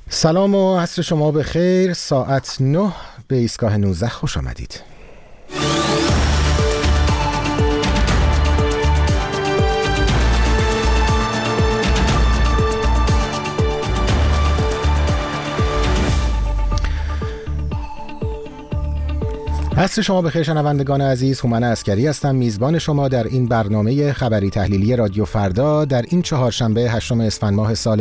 سلام و عصر شما بخیر. ساعت 9 به ایستگاه 19 خوش آمدید. عصر شما بخیر شنوندگان عزیز. هومن عسکری هستم، میزبان شما در این برنامه خبری تحلیلی رادیو فردا در این چهارشنبه 8 اسفند ماه سال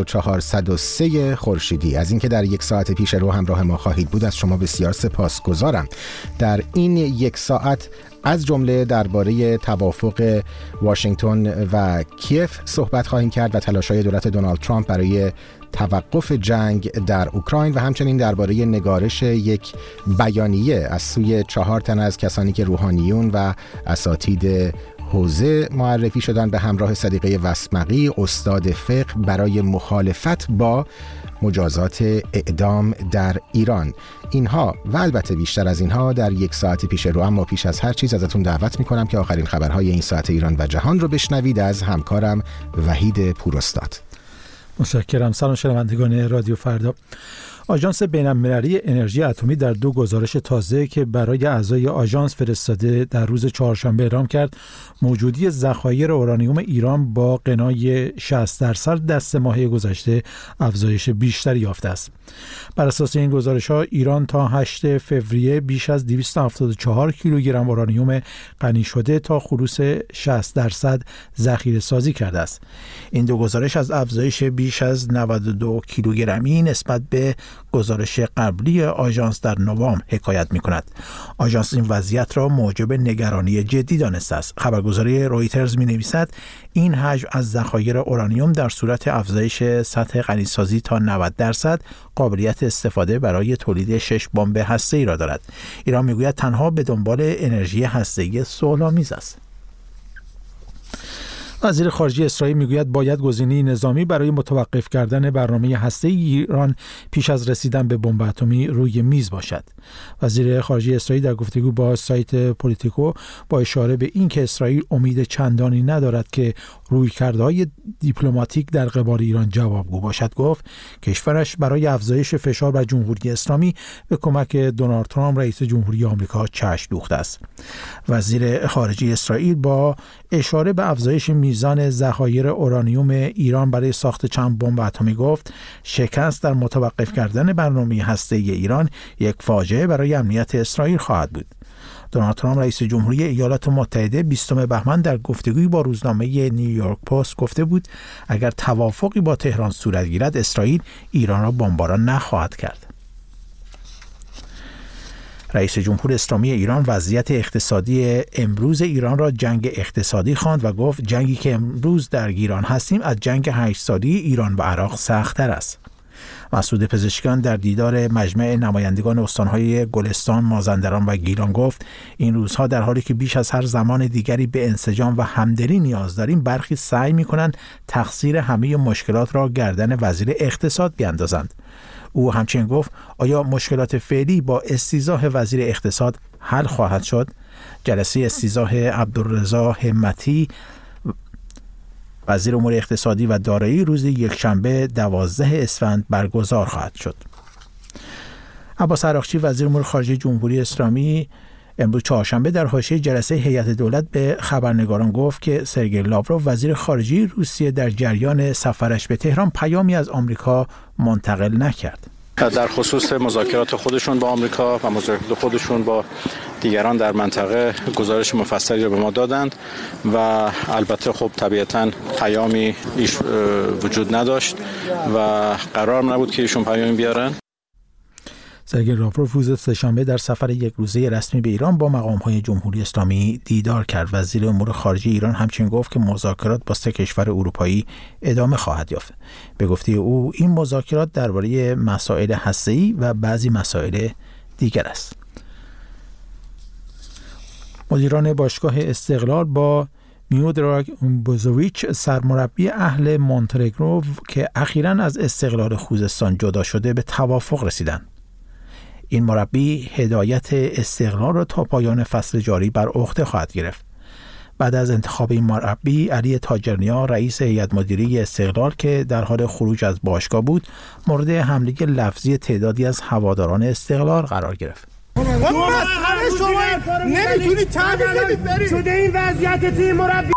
1403 خورشیدی. از اینکه در یک ساعت پیش رو همراه ما خواهید بود از شما بسیار سپاسگزارم. در این یک ساعت از جمله درباره توافق واشنگتن و کیف صحبت خواهیم کرد و تلاش‌های دولت دونالد ترامپ برای توقف جنگ در اوکراین و همچنین درباره نگارش یک بیانیه از سوی 4 تن از کسانی که روحانیون و اساتید حوزه معرفی شدن به همراه صدیقه وسمقی، استاد فقه، برای مخالفت با مجازات اعدام در ایران. اینها و البته بیشتر از اینها در یک ساعت پیش رو، اما پیش از هر چیز ازتون دعوت میکنم که آخرین خبرهای این ساعت ایران و جهان رو بشنوید از همکارم وحید پوراستاد. متشکرم. سلام شنوندگان رادیو فردا. آژانس بین‌المللی انرژی اتمی در 2 گزارش تازه که برای اعضای آژانس فرستاده در روز چهارشنبه اعلام کرد موجودی ذخایر اورانیوم ایران با غنای 60% در 3 ماه گذشته افزایش بیشتری یافته است. بر اساس این گزارش‌ها ایران تا 8 فوریه بیش از 274 کیلوگرم اورانیوم غنی شده تا خلوص 60% ذخیره سازی کرده است. این 2 گزارش از افزایش بیش از 92 کیلوگرمی نسبت به گزارش قبلی آژانس در نوامبر حکایت می‌کند. آژانس این وضعیت را موجب نگرانی جدی دانسته است. خبرگزاری رویترز می‌نویسد این حجم از ذخایر اورانیوم در صورت افزایش سطح غنیسازی تا 90% قابلیت استفاده برای تولید 6 بمب هسته‌ای را دارد. ایران میگوید تنها به دنبال انرژی هسته‌ای صلح‌آمیز است. وزیر خارجه اسرائیل میگوید باید گزینه نظامی برای متوقف کردن برنامه هسته‌ای ایران پیش از رسیدن به بمب اتمی روی میز باشد. وزیر خارجه اسرائیل در گفتگو با سایت پولیتیکو با اشاره به اینکه اسرائیل امید چندانی ندارد که رویکردهای دیپلماتیک در قبال ایران جوابگو باشد گفت کشورش برای افزایش فشار بر جمهوری اسلامی به کمک دونالد ترامپ رئیس جمهوری آمریکا چشم دوخته است. وزیر خارجه اسرائیل با اشاره به افزایش میزان ذخایر اورانیوم ایران برای ساخت چند بمب اتمی گفت شکست در متوقف کردن برنامه هسته‌ای ایران یک فاجعه برای امنیت اسرائیل خواهد بود. دونالد ترامپ رئیس جمهوری ایالات متحده 20 بهمن در گفتگویی با روزنامه نیویورک پست گفته بود اگر توافقی با تهران صورت گیرد اسرائیل ایران را بمباران نخواهد کرد. رئیس جمهور اسلامی ایران وضعیت اقتصادی امروز ایران را جنگ اقتصادی خواند و گفت جنگی که امروز درگیران هستیم از جنگ 8 سالی ایران و عراق سخت‌تر است. مسعود پزشکیان در دیدار مجمع نمایندگان استان‌های گلستان، مازندران و گیلان گفت این روزها در حالی که بیش از هر زمان دیگری به انسجام و همدلی نیاز داریم برخی سعی می‌کنند تقصیر همه مشکلات را گردن وزیر اقتصاد بیاندازند. او همچنین گفت آیا مشکلات فعلی با استیضاح وزیر اقتصاد حل خواهد شد؟ جلسه استیضاح عبدالرضا همتی وزیر امور اقتصادی و دارایی روز یکشنبه 12 اسفند برگزار خواهد شد. عباس عراقچی وزیر امور خارجه جمهوری اسلامی امروز چهارشنبه در حاشیه جلسه هیئت دولت به خبرنگاران گفت که سرگئی لاوروف وزیر خارجه روسیه در جریان سفرش به تهران پیامی از آمریکا منتقل نکرد. در خصوص مذاکرات خودشون با آمریکا و مذاکرات خودشون با دیگران در منطقه گزارش مفصلی رو به ما دادند و البته خب طبیعتاً پیامی وجود نداشت و قرار نبود که ایشون پیامی بیارن. سرگئی لاوروف روز سه‌شنبه در سفر یک روزه رسمی به ایران با مقام‌های جمهوری اسلامی دیدار کرد. وزیر امور خارجه ایران همچنین گفت که مذاکرات با 3 کشور اروپایی ادامه خواهد یافت. به گفته او این مذاکرات درباره مسائل هسته‌ای و بعضی مسائل دیگر است. مدیران باشگاه استقلال با میودراگ بوزویچ سرمربی اهل مونتنگرو که اخیراً از استقلال خوزستان جدا شده به توافق رسیدند. این مربی هدایت استقلال را تا پایان فصل جاری بر عهده خواهد گرفت. بعد از انتخاب این مربی، علی تاجرنیا رئیس هیئت مدیره استقلال که در حال خروج از باشگاه بود، مورد حمله لفظی تعدادی از هواداران استقلال قرار گرفت. مسخره شما نمیتونی تعبیر بدید برید شده این وضعیت تیم مربی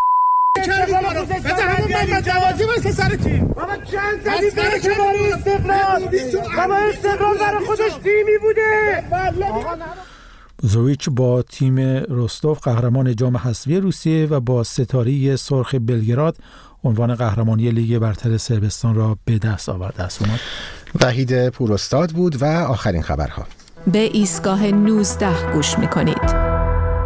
محمد جوادی واسه سر تیم بابا چند زدی برای کنار استقلال بابا استقلال برای خودش تیمی بوده. بروزوویچ با تیم روستوف قهرمان جام حذفی روسیه و با ستاره سرخ بلگراد عنوان قهرمانی لیگ برتر صربستان را به دست آورده است. وحید پوراستاد بود و آخرین خبرها. به ایستگاه 19 گوش می‌کنید.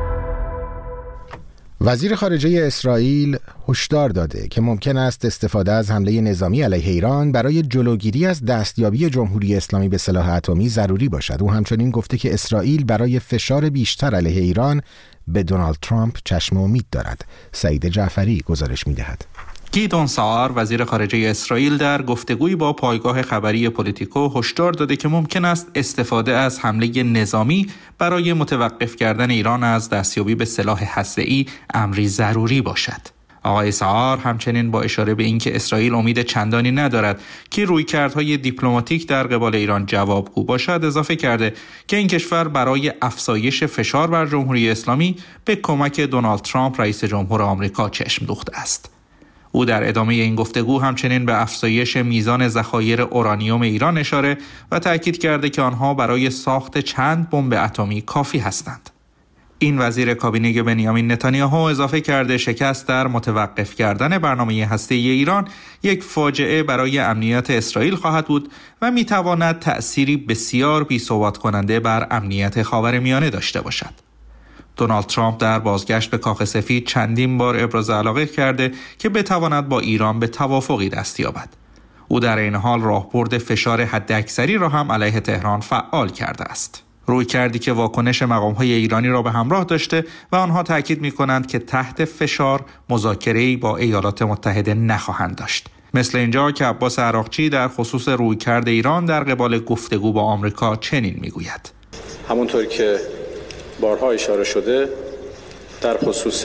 وزیر خارجه اسرائیل هشدار داده که ممکن است استفاده از حمله نظامی علیه ایران برای جلوگیری از دستیابی جمهوری اسلامی به سلاح اتمی ضروری باشد. او همچنین گفته که اسرائیل برای فشار بیشتر علیه ایران به دونالد ترامپ چشم امید دارد. سعید جعفری گزارش می‌دهد. گیدون ساعر وزیر خارجه اسرائیل در گفتگویی با پایگاه خبری پولیتیکو هشدار داده که ممکن است استفاده از حمله نظامی برای متوقف کردن ایران از دستیابی به سلاح هسته‌ای امری ضروری باشد. آقای ساعر همچنین با اشاره به اینکه اسرائیل امید چندانی ندارد که رویکردهای دیپلماتیک در قبال ایران جوابگو باشد، اضافه کرده که این کشور برای افزایش فشار بر جمهوری اسلامی به کمک دونالد ترامپ رئیس جمهور آمریکا چشم دوخته است. او در ادامه این گفتگو همچنین به افزایش میزان ذخایر اورانیوم ایران اشاره و تأکید کرده که آنها برای ساخت چند بمب اتمی کافی هستند. این وزیر کابینه بنیامین نتانیاهو اضافه کرده شکست در متوقف کردن برنامه هسته‌ای ایران یک فاجعه برای امنیت اسرائیل خواهد بود و میتواند تأثیری بسیار بی‌ثبات کننده بر امنیت خاورمیانه داشته باشد. دونالد ترامپ در بازگشت به کاخ سفید چندین بار ابراز علاقه کرده که بتواند با ایران به توافقی دست یابد. او در این حال راهبرد فشار حداکثری را هم علیه تهران فعال کرده است. رویکردی که واکنش مقام‌های ایرانی را به همراه داشته و آنها تاکید می‌کنند که تحت فشار مذاکره‌ای با ایالات متحده نخواهند داشت. مثل اینجا که عباس عراقچی در خصوص رویکرد ایران در قبال گفتگو با آمریکا چنین می‌گوید: همونطور که بارها اشاره شده، در خصوص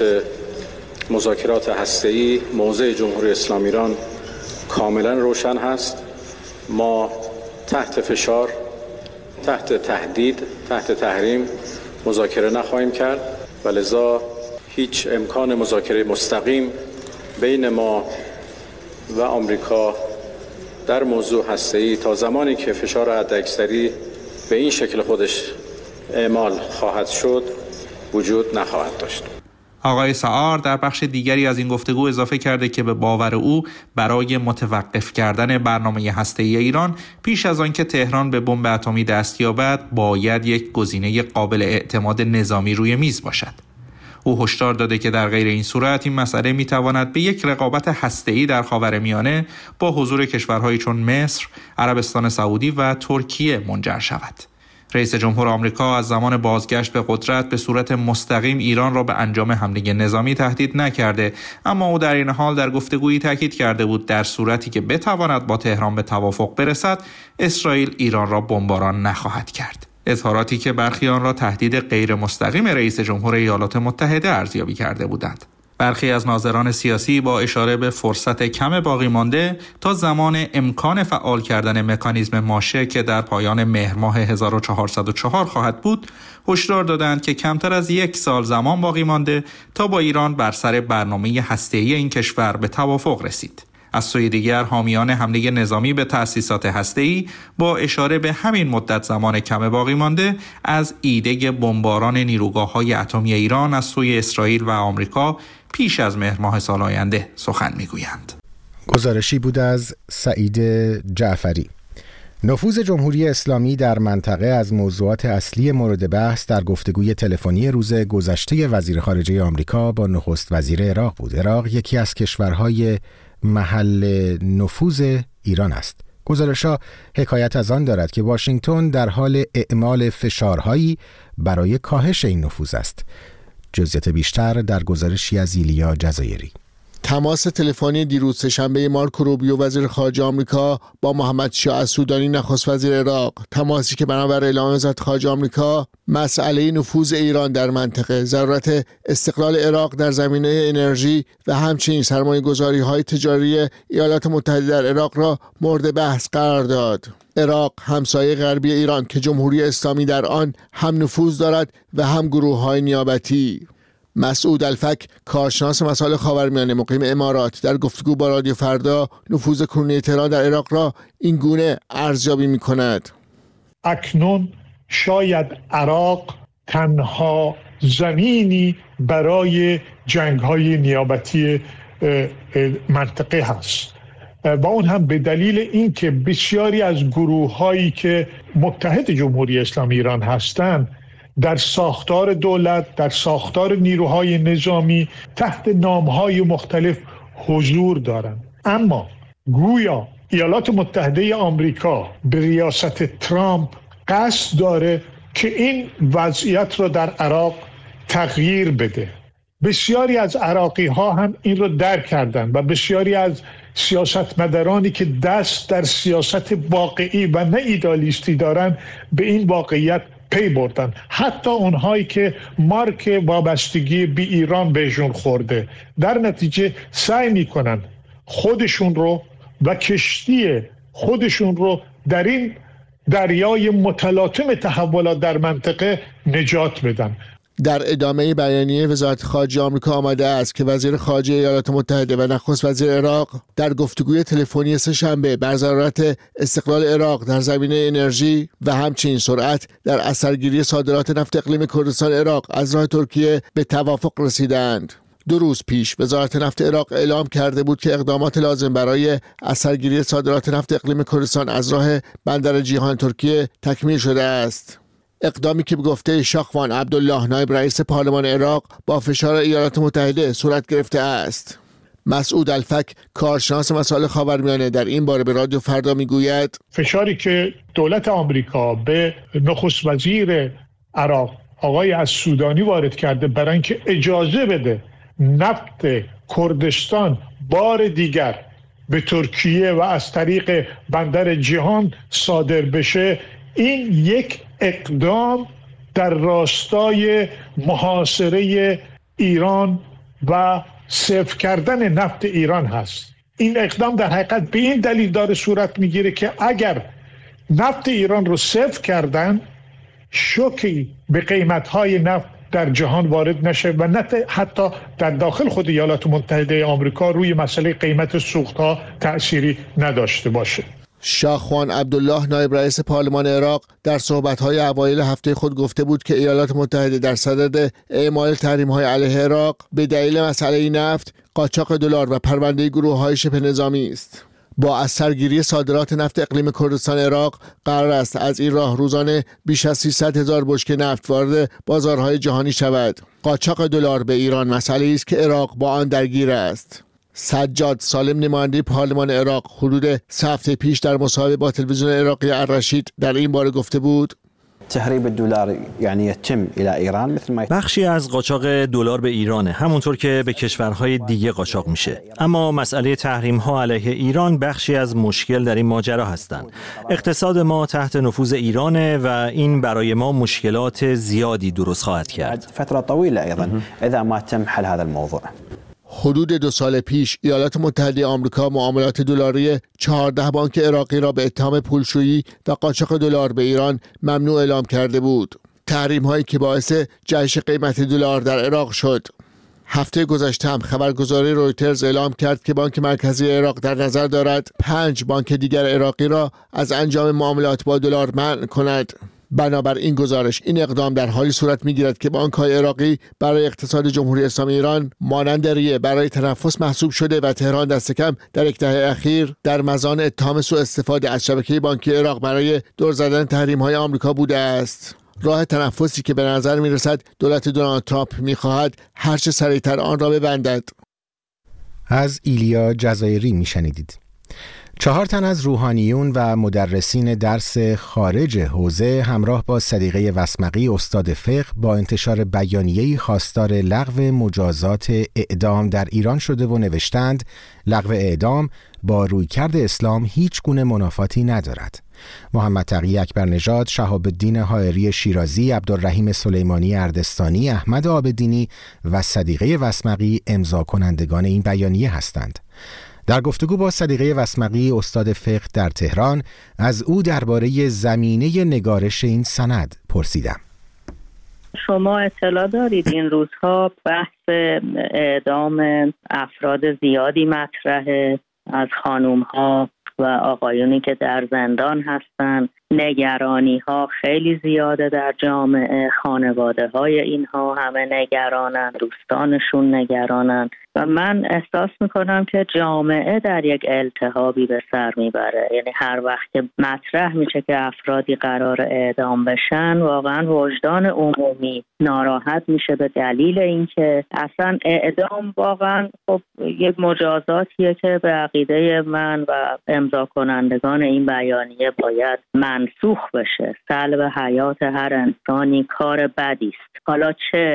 مذاکرات هسته‌ای موضع جمهوری اسلامی ایران کاملا روشن هست. ما تحت فشار، تحت تهدید، تحت تحریم مذاکره نخواهیم کرد و لذا هیچ امکان مذاکره مستقیم بین ما و آمریکا در موضوع هسته‌ای تا زمانی که فشار حداکثری به این شکل خودش اعمال خواهد شد وجود نخواهد داشت. آقای ساعر در بخش دیگری از این گفتگو اضافه کرده که به باور او برای متوقف کردن برنامه هسته‌ای ایران پیش از آن که تهران به بمب اتمی دست یابد باید یک گزینه قابل اعتماد نظامی روی میز باشد. او هشدار داده که در غیر این صورت این مسئله میتواند به یک رقابت هسته‌ای در خاورمیانه با حضور کشورهایی چون مصر، عربستان سعودی و ترکیه منجر شود. رئیس جمهور آمریکا از زمان بازگشت به قدرت به صورت مستقیم ایران را به انجام حمله نظامی تهدید نکرده، اما او در این حال در گفتگویی تاکید کرده بود در صورتی که بتواند با تهران به توافق برسد، اسرائیل ایران را بمباران نخواهد کرد. اظهاراتی که برخی آن را تهدید غیر مستقیم رئیس جمهور ایالات متحده ارزیابی کرده بودند. برخی از ناظران سیاسی با اشاره به فرصت کم باقی مانده تا زمان امکان فعال کردن مکانیزم ماشه که در پایان مهر ماه 1404 خواهد بود، هشدار دادند که کمتر از 1 سال زمان باقی مانده تا با ایران بر سر برنامه هسته‌ای این کشور به توافق رسید. از سوی دیگر حامیان حمله نظامی به تأسیسات هسته‌ای با اشاره به همین مدت زمان کم باقی مانده از ایده بمباران نیروگاه‌های اتمی ایران از سوی اسرائیل و آمریکا پیش از مهر ماه سال آینده سخن میگویند. گزارشی بود از سعید جعفری. نفوذ جمهوری اسلامی در منطقه از موضوعات اصلی مورد بحث در گفتگوی تلفنی روز گذشته وزیر خارجه آمریکا با نخست وزیر عراق بود. عراق یکی از کشورهای محل نفوذ ایران است. گزارش‌ها حکایت از آن دارد که واشنگتن در حال اعمال فشارهایی برای کاهش این نفوذ است. جزئیات بیشتر در گزارشی از ایلیا جزایری. تماس تلفنی دیروز سه‌شنبه مارکو روبیو وزیر خارجه آمریکا با محمد شیاع السودانی نخست وزیر عراق، تماسی که بنابر اعلام وزارت خارجه آمریکا مسئله نفوذ ایران در منطقه، ضرورت استقلال عراق در زمینه انرژی و همچنین سرمایه‌گذاری‌های تجاری ایالات متحده در عراق را مورد بحث قرار داد. عراق همسایه غربی ایران که جمهوری اسلامی در آن هم نفوذ دارد و هم گروه‌های نیابتی. مسعود الفک، کارشناس مسائل خاورمیانه مقیم امارات، در گفتگو با رادیو فردا نفوذ کنونی تهران در عراق را این گونه ارزیابی می‌کند. اکنون شاید عراق تنها زمینی برای جنگ‌های نیابتی منطقه هست و اون هم به دلیل اینکه بسیاری از گروه‌هایی که متحد جمهوری اسلامی ایران هستند در ساختار دولت، در ساختار نیروهای نظامی تحت نام‌های مختلف حضور دارند. اما گویا ایالات متحده آمریکا به ریاست ترامپ قصد داره که این وضعیت رو در عراق تغییر بده. بسیاری از عراقی‌ها هم این رو درک کردن و بسیاری از سیاستمدارانی که دست در سیاست واقعی و نه ایدالیستی دارن به این واقعیت پی بردن. حتی اونهایی که مارک وابستگی به ایران بهشون خورده، در نتیجه سعی میکنن خودشون رو و کشتی خودشون رو در این دریای متلاطم تحولات در منطقه نجات بدن. در ادامه بیانیه وزارت خارجه آمریکا آمده است که وزیر خارجه ایالات متحده و نخست وزیر عراق در گفتگوی تلفنی سه‌شنبه بر ضرورت استقلال عراق در زمینه انرژی و همچنین سرعت در اثرگیری صادرات نفت اقلیم کردستان عراق از راه ترکیه به توافق رسیدند. 2 روز پیش وزارت نفت عراق اعلام کرده بود که اقدامات لازم برای اثرگیری صادرات نفت اقلیم کردستان از راه بندر جیهان ترکیه تکمیل شده است. اقدامی که به گفته شاخوان عبدالله نایب رئیس پارلمان عراق با فشار ایالات متحده صورت گرفته است. مسعود الفک، کارشناس مسائل خاورمیانه، در این باره به رادیو فردا میگوید فشاری که دولت آمریکا به نخست وزیر عراق آقای السودانی وارد کرده برای اینکه اجازه بده نفت کردستان بار دیگر به ترکیه و از طریق بندر جیهان صادر بشه، این یک اقدام در راستای محاصره ایران و صفر کردن نفت ایران هست. این اقدام در حقیقت به این دلیل داره صورت میگیره که اگر نفت ایران رو صفر کردن، شوکی به قیمت‌های نفت در جهان وارد نشه و نه حتی در داخل خود ایالات متحده آمریکا روی مسئله قیمت سوخت‌ها تأثیری نداشته باشه. شاخوان عبدالله نایب رئیس پارلمان عراق در صحبت‌های اوایل هفته خود گفته بود که ایالات متحده در صدد اعمال تحریم‌های علیه عراق به دلیل مسئله نفت، قاچاق دلار و پرونده گروه‌های شبه نظامی است. با اثرگیری صادرات نفت اقلیم کردستان عراق قرار است از این راه روزانه بیش از 300,000 بشکه نفت وارد بازارهای جهانی شود. قاچاق دلار به ایران مسئله است که عراق با آن درگیر است. سجاد سالم، نماینده پارلمان عراق، حدود 3 هفته پیش در مصاحبه با تلویزیون عراقی الرشید در این باره گفته بود تهریب الدلار یعنی يتم الى ایران مثل ما بخشی از قاچاق دلار به ایرانه، همونطور که به کشورهای دیگه قاچاق میشه. اما مسئله تحریم ها علیه ایران بخشی از مشکل در این ماجرا هستند. اقتصاد ما تحت نفوذ ایرانه و این برای ما مشکلات زیادی درست خواهد کرد. فتره طويله ايضا اذا ما تم حل هذا الموضوع. حدود 2 سال پیش ایالات متحده آمریکا معاملات دلاری 14 بانک عراقی را به اتهام پولشویی و قاچاق دلار به ایران ممنوع اعلام کرده بود. تحریم هایی که باعث جهش قیمت دلار در عراق شد. هفته گذشته هم خبرگزاری رویترز اعلام کرد که بانک مرکزی عراق در نظر دارد 5 بانک دیگر عراقی را از انجام معاملات با دلار منع کند. بنابر این گزارش این اقدام در حالی صورت می‌گیرد که بانک‌های عراقی برای اقتصاد جمهوری اسلامی ایران مانند ریه برای تنفس محسوب شده و تهران دست کم در 1 دهه اخیر در مزان اتهام سوء استفاده از شبکه بانکی عراق برای دور زدن تحریم‌های آمریکا بوده است. راه تنفسی که به نظر می‌رسد دولت دونالد ترامپ می‌خواهد هر چه سریعتر آن را ببندد. از ایلیا جزایری میشنیدید. 4 تن از روحانیون و مدرسین درس خارج حوزه همراه با صدیقه وسمقی استاد فقه با انتشار بیانیه‌ای خواستار لغو مجازات اعدام در ایران شده و نوشتند لغو اعدام با رویکرد اسلام هیچ گونه منافاتی ندارد. محمد تقی اکبرنژاد، شهاب الدین حائری شیرازی، عبدالرحیم سلیمانی اردستانی، احمد عابدینی و صدیقه وسمقی امضا کنندگان این بیانیه هستند. در گفتگو با صدیقه وسمقی استاد فقه در تهران از او درباره زمینه نگارش این سند پرسیدم. شما اطلاع دارید این روزها بحث اعدام افراد زیادی مطرحه، از خانوم‌ها و آقایونی که در زندان هستن. نگرانی‌ها خیلی زیاده در جامعه، خانواده‌های اینها همه نگرانن، دوستانشون نگرانن و من احساس میکنم که جامعه در یک التهابی به سر میبره. یعنی هر وقت که مطرح میشه که افرادی قرار اعدام بشن، واقعا وجدان عمومی ناراحت میشه به دلیل اینکه اصلا اعدام واقعا خب یک مجازاتیه که به عقیده من و امضا کنندگان این بیانیه باید منسوخ بشه. سلب حیات هر انسانی کار بدی است. حالا چه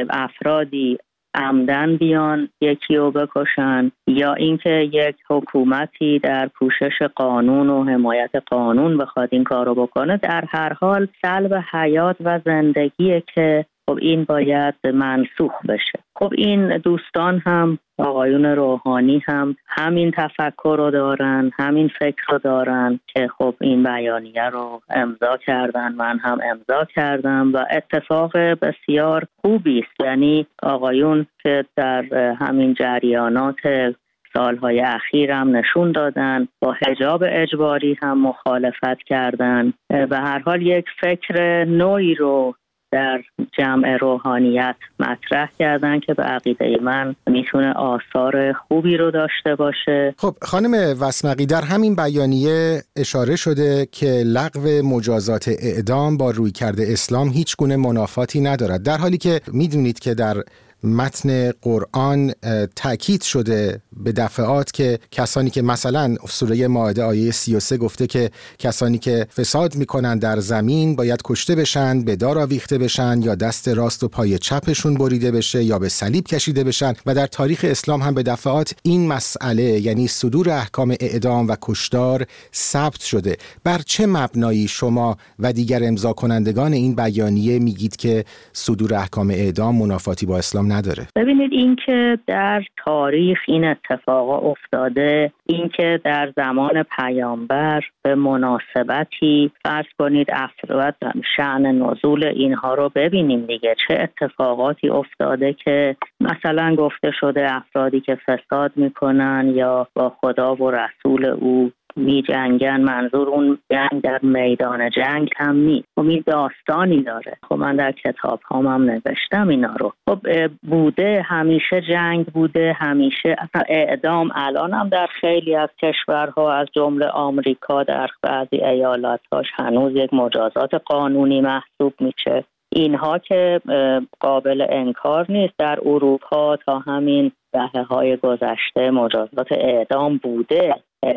افرادی عمدن بیان یکی رو بکشن یا اینکه یک حکومتی در پوشش قانون و حمایت قانون بخواد این کار رو بکنه، در هر حال سلب حیات و زندگیه که خب این باید منسوخ بشه. خب این دوستان هم آقایون روحانی هم همین تفکر رو دارن، همین فکر رو دارن که خب این بیانیه رو امضا کردن، من هم امضا کردم و اتفاق بسیار خوبی است. یعنی آقایون که در همین جریانات سالهای اخیر هم نشون دادن، با حجاب اجباری هم مخالفت کردن و هر حال یک فکر نوعی رو در جمع روحانیت مطرح کردن که به عقیده من میتونه آثار خوبی رو داشته باشه. خب خانم وسمقی، در همین بیانیه اشاره شده که لغو مجازات اعدام با رویکرد اسلام هیچ گونه منافاتی ندارد، در حالی که میدونید که در متن قرآن تأکید شده به دفعات که کسانی که مثلا سوره مائده آیه 33 گفته که کسانی که فساد میکنن در زمین باید کشته بشن، به دار آویخته بشن یا دست راست و پای چپشون بریده بشه یا به صلیب کشیده بشن و در تاریخ اسلام هم به دفعات این مسئله یعنی صدور احکام اعدام و کشتار ثبت شده. بر چه مبنایی شما و دیگر امضا کنندگان این بیانیه میگید که صدور احکام اعدام منافاتی با اسلام نداره؟ ببینید، این که در تاریخ این اتفاقا افتاده، این که در زمان پیامبر به مناسبتی فرض کنید افراد شأن نزول اینها رو ببینیم دیگه، چه اتفاقاتی افتاده که مثلا گفته شده افرادی که فساد میکنن یا با خدا و رسول او می جنگن، منظور اون جنگ در میدان جنگ هم نیست. خب این داستانی داره. خب من در کتاب هم نوشتم اینا رو. خب بوده، همیشه جنگ بوده، همیشه اعدام الان هم در خیلی از کشورها از جمله آمریکا در بعضی ایالات‌هاش هنوز یک مجازات قانونی محسوب میشه. اینها که قابل انکار نیست. در اروپا تا همین دهه‌های گذشته مجازات اعدام بوده،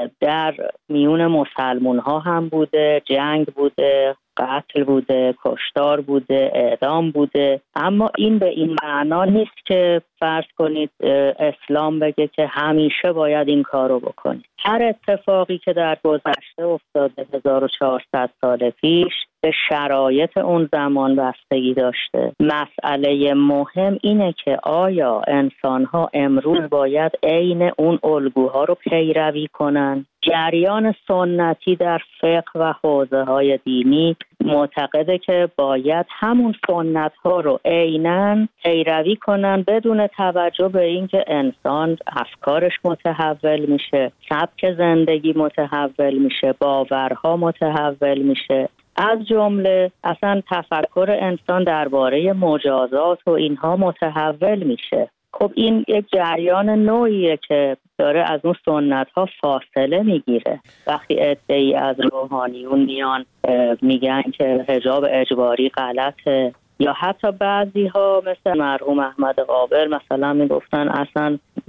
در میون مسلمون ها هم بوده، جنگ بوده، قتل بوده، کشتار بوده، اعدام بوده. اما این به این معنا نیست که فرض کنید اسلام بگه که همیشه باید این کارو بکنید. هر اتفاقی که در گذشته افتاده 1400 سال پیش به شرایط اون زمان بستگی داشته. مسئله مهم اینه که آیا انسان‌ها امروز باید عین اون الگوها رو پیروی کنن؟ جریان سنتی در فقه و حوزه‌های دینی معتقده که باید همون سنت‌ها رو عیناً پیروی کنن بدون توجه به اینکه انسان افکارش متحول میشه، سبک زندگی متحول میشه، باورها متحول میشه. از جمله اصلا تفکر انسان درباره مجازات و اینها متحول میشه. خب این یک جریان نوعیه که داره از اون سنت ها فاصله میگیره. وقتی عده‌ای از روحانیون میان میگن که حجاب اجباری غلطه، یا حتی بعضی ها مثل مرحوم احمد قابر مثلا میگفتن اصلا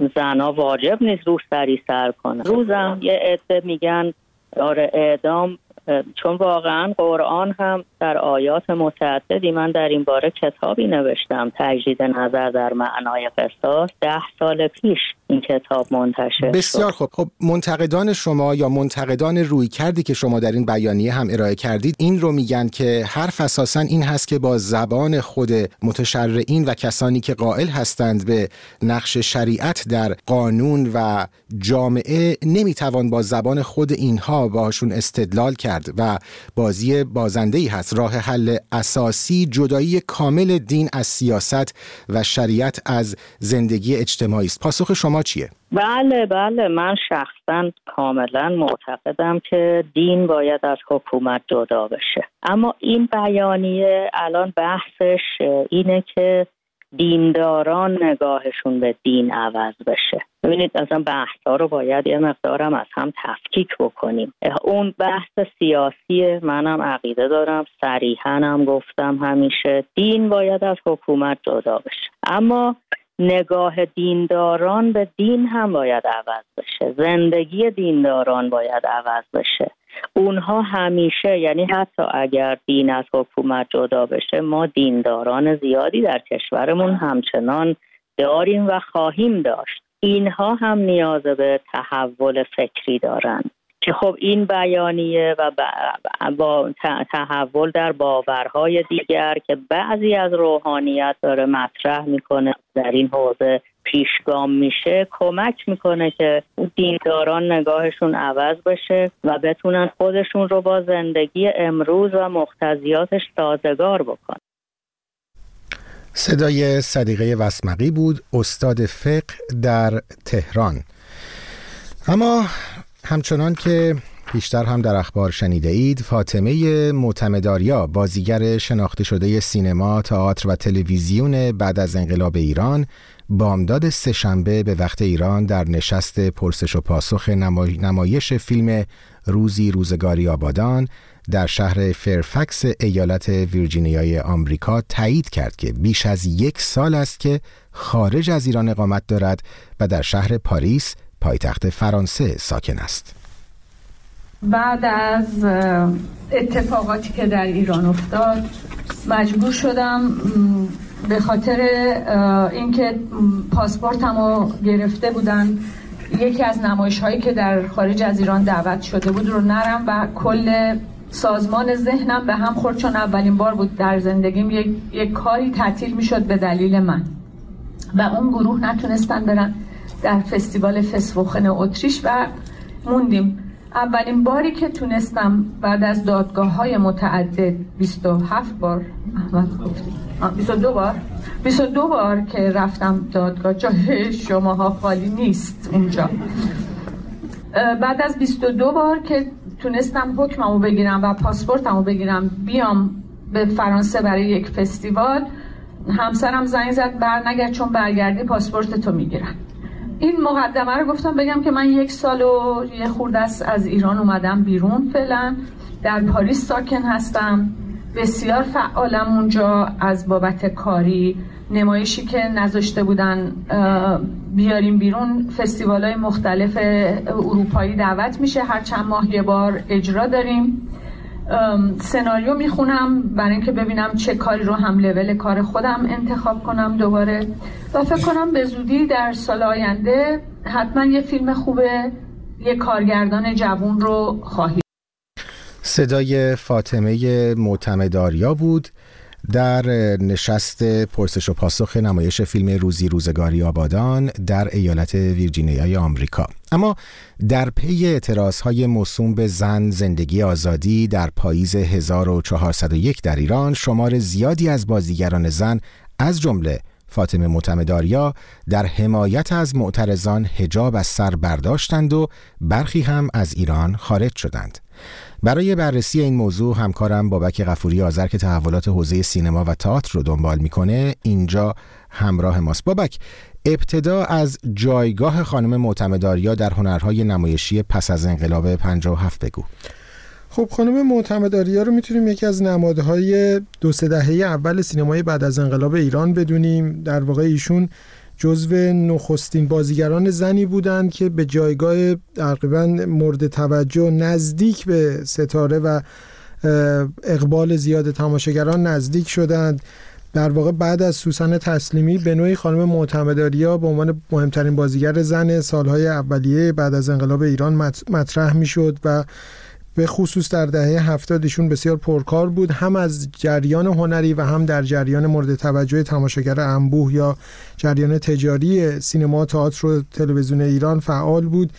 زنا واجب نیست روسری سر کنه. روزم یه عده میگن آره اعدام، چون واقعا قرآن هم در آیات متعددی، من در این باره کتابی نوشتم، تجدید نظر در معنای قصاص، 10 سال پیش این کتاب منتشر. بسیار خوب. خب منتقدان شما یا منتقدان رویکردی که شما در این بیانیه هم ارائه کردید این رو میگن که حرف اساساً این هست که با زبان خود متشرعین و کسانی که قائل هستند به نقش شریعت در قانون و جامعه نمیتوان با زبان خود اینها باشون استدلال کرد و بازی بازنده‌ای هست. راه حل اساسی جدایی کامل دین از سیاست و شریعت از زندگی اجتماعی است. پاسخ شما چیه؟ بله من شخصا کاملا معتقدم که دین باید از حکومت جدا بشه، اما این بیانیه الان بحثش اینه که دینداران نگاهشون به دین عوض بشه. ببینید اصلا بحث‌ها رو باید یه مقدارم از هم تفکیک بکنیم. اون بحث سیاسی، منم عقیده دارم، صریحاً هم گفتم همیشه دین باید از حکومت جدا بشه، اما نگاه دینداران به دین هم باید عوض بشه، زندگی دینداران باید عوض بشه. اونها همیشه، یعنی حتی اگر دین از حکومت جدا بشه، ما دینداران زیادی در کشورمون همچنان داریم و خواهیم داشت. اینها هم نیاز به تحول فکری دارن که خب این بیانیه و با تحول در باورهای دیگر که بعضی از روحانیت داره مطرح میکنه در این حوزه پیشگام میشه، کمک میکنه که دینداران نگاهشون عوض بشه و بتونن خودشون رو با زندگی امروز و مقتضیاتش سازگار بکنن. صدای صدیقه وسمقی بود، استاد فقه در تهران. اما همچنان که پیشتر هم در اخبار شنیده اید، فاطمه معتمدآریا، بازیگر شناخته شده سینما، تئاتر و تلویزیون بعد از انقلاب ایران، بامداد سه‌شنبه به وقت ایران در نشست پرسش و پاسخ نمایش فیلم روزی روزگاری آبادان در شهر فرفکس ایالت ویرجینیای آمریکا تایید کرد که بیش از 1 سال است که خارج از ایران اقامت دارد و در شهر پاریس، پایتخت فرانسه، ساکن است. بعد از اتفاقاتی که در ایران افتاد مجبور شدم به خاطر اینکه پاسپورتمو گرفته بودن، یکی از نمایش‌هایی که در خارج از ایران دعوت شده بود رو نرم و کل سازمان ذهنم به هم خورد، چون اولین بار بود در زندگیم یک کاری تعطیل میشد به دلیل من و اون گروه نتونستن برن در فستیوال فسوخن اتریش و موندیم. اولین باری که تونستم بعد از دادگاه‌های متعدد 27 بار 22 بار که رفتم دادگاه، جای شماها خالی نیست اونجا. بعد از 22 بار که تونستم حکممو بگیرم و پاسپورتمو بگیرم بیام به فرانسه برای یک فستیوال، همسرم زنگ زد برنگرد چون برگردی پاسپورتتو میگیرن. این مقدمه رو گفتم بگم که من 1 سال و یه خورده از ایران اومدم بیرون، فعلا در پاریس ساکن هستم، بسیار فعالم اونجا از بابت کاری. نمایشی که نذاشته بودن بیاریم بیرون، فستیوال‌های مختلف اروپایی دعوت میشه، هر چند ماه یه بار اجرا داریم. سناریو میخونم برای اینکه ببینم چه کاری رو هم لول کار خودم انتخاب کنم دوباره و فکر کنم به زودی در سال آینده حتما یه فیلم خوبه، یه کارگردان جوون رو خواهید. صدای فاطمه معتمدآریا بود در نشست پرسش و پاسخ نمایش فیلم روزی روزگاری آبادان در ایالت ویرجینیای آمریکا. اما در پی اعتراضهای موسوم به زن، زندگی، آزادی در پاییز 1401 در ایران، شمار زیادی از بازیگران زن از جمله فاطمه معتمدآریا در حمایت از معترضان حجاب از سر برداشتند و برخی هم از ایران خارج شدند. برای بررسی این موضوع همکارم بابک غفوری آذر که تحولات حوزه سینما و تئاتر رو دنبال میکنه اینجا همراه ماست. بابک، ابتدا از جایگاه خانم معتمدآریا در هنرهای نمایشی پس از انقلاب 57 بگو. خب خانم معتمدآریا رو میتونیم یکی از نمادهای 2-3 دهه اول سینمای بعد از انقلاب ایران بدونیم. در واقع ایشون جزو نخستین بازیگران زنی بودند که به جایگاه تقریبا مورد توجه نزدیک به ستاره و اقبال زیاد تماشاگران نزدیک شدند. در واقع بعد از سوسن تسلیمی به نوعی خانم معتمدآریا به عنوان مهمترین بازیگر زن سالهای اولیه بعد از انقلاب ایران مطرح میشد و به خصوص در دهه 70 ایشون بسیار پرکار بود، هم از جریان هنری و هم در جریان مورد توجه تماشاگر انبوه یا جریان تجاری سینما، تئاتر و تلویزیون ایران فعال بود.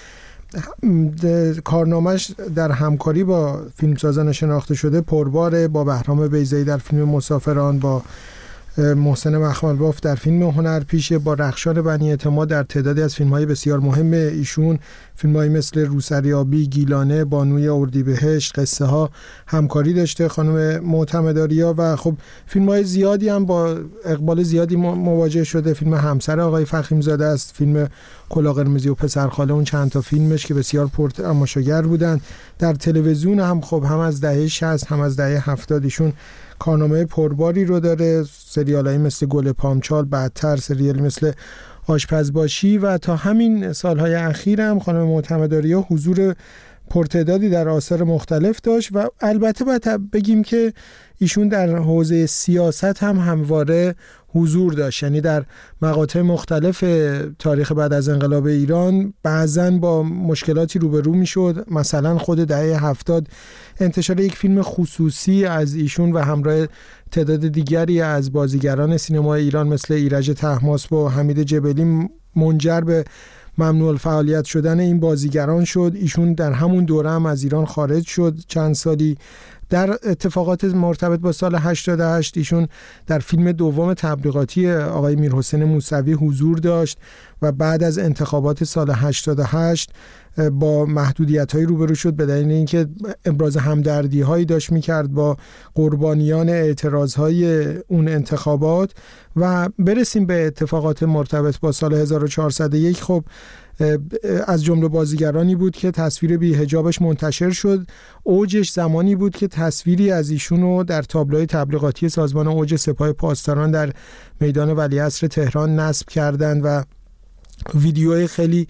کارنامه‌اش در همکاری با فیلمسازان شناخته شده پرباره، با بهرام بیضایی در فیلم مسافران، با محسن مخملباف در فیلم هنرپیشه، با رخشان بنی اعتماد در تعدادی از فیلم‌های بسیار مهم ایشون، فیلم‌هایی مثل روسریابی، گیلانه، بانوی اردیبهشت، قصه ها همکاری داشته خانم معتمدآریا و خب فیلم‌های زیادی هم با اقبال زیادی مواجه شده. فیلم همسر آقای فخیمزاده است، فیلم کلاه قرمزی و پسرخاله، اون چند تا فیلمش که بسیار پرتماشاگر بودن. در تلویزیون هم خب هم از دهه 60 هم از دهه 70 ایشون کارنامه پرباری رو داره، سریالایی مثل گل پامچال، بعدتر سریالی مثل آشپزباشی و تا همین سالهای اخیر هم خانم معتمدآریا حضور پرتعدادی در آثار مختلف داشت و البته باید بگیم که ایشون در حوزه سیاست هم همواره حضور داشت، یعنی در مقاطع مختلف تاریخ بعد از انقلاب ایران بعضاً با مشکلاتی روبرو میشد. مثلا خود دهه 70 انتشار یک فیلم خصوصی از ایشون و همراه تعداد دیگری از بازیگران سینمای ایران مثل ایرج طهماسب و حمید جبلی منجر به ممنوع الفعالیت شدن این بازیگران شد. ایشون در همون دوره هم از ایران خارج شد چند سالی. در اتفاقات مرتبط با سال 88 ایشون در فیلم دوم تبلیغاتی آقای میرحسین موسوی حضور داشت و بعد از انتخابات سال 88 با محدودیت‌های روبرو شد به دلیل اینکه ابراز همدردی‌هایی داشت می‌کرد با قربانیان اعتراض‌های اون انتخابات. و برسیم به اتفاقات مرتبط با سال 1401. خب از جمله بازیگرانی بود که تصویر بی حجابش منتشر شد. اوجش زمانی بود که تصویری از ایشونو در تابلوی تبلیغاتی سازمان اوج سپاه پاسداران در میدان ولیعصر تهران نصب کردند و ویدیوی خیلی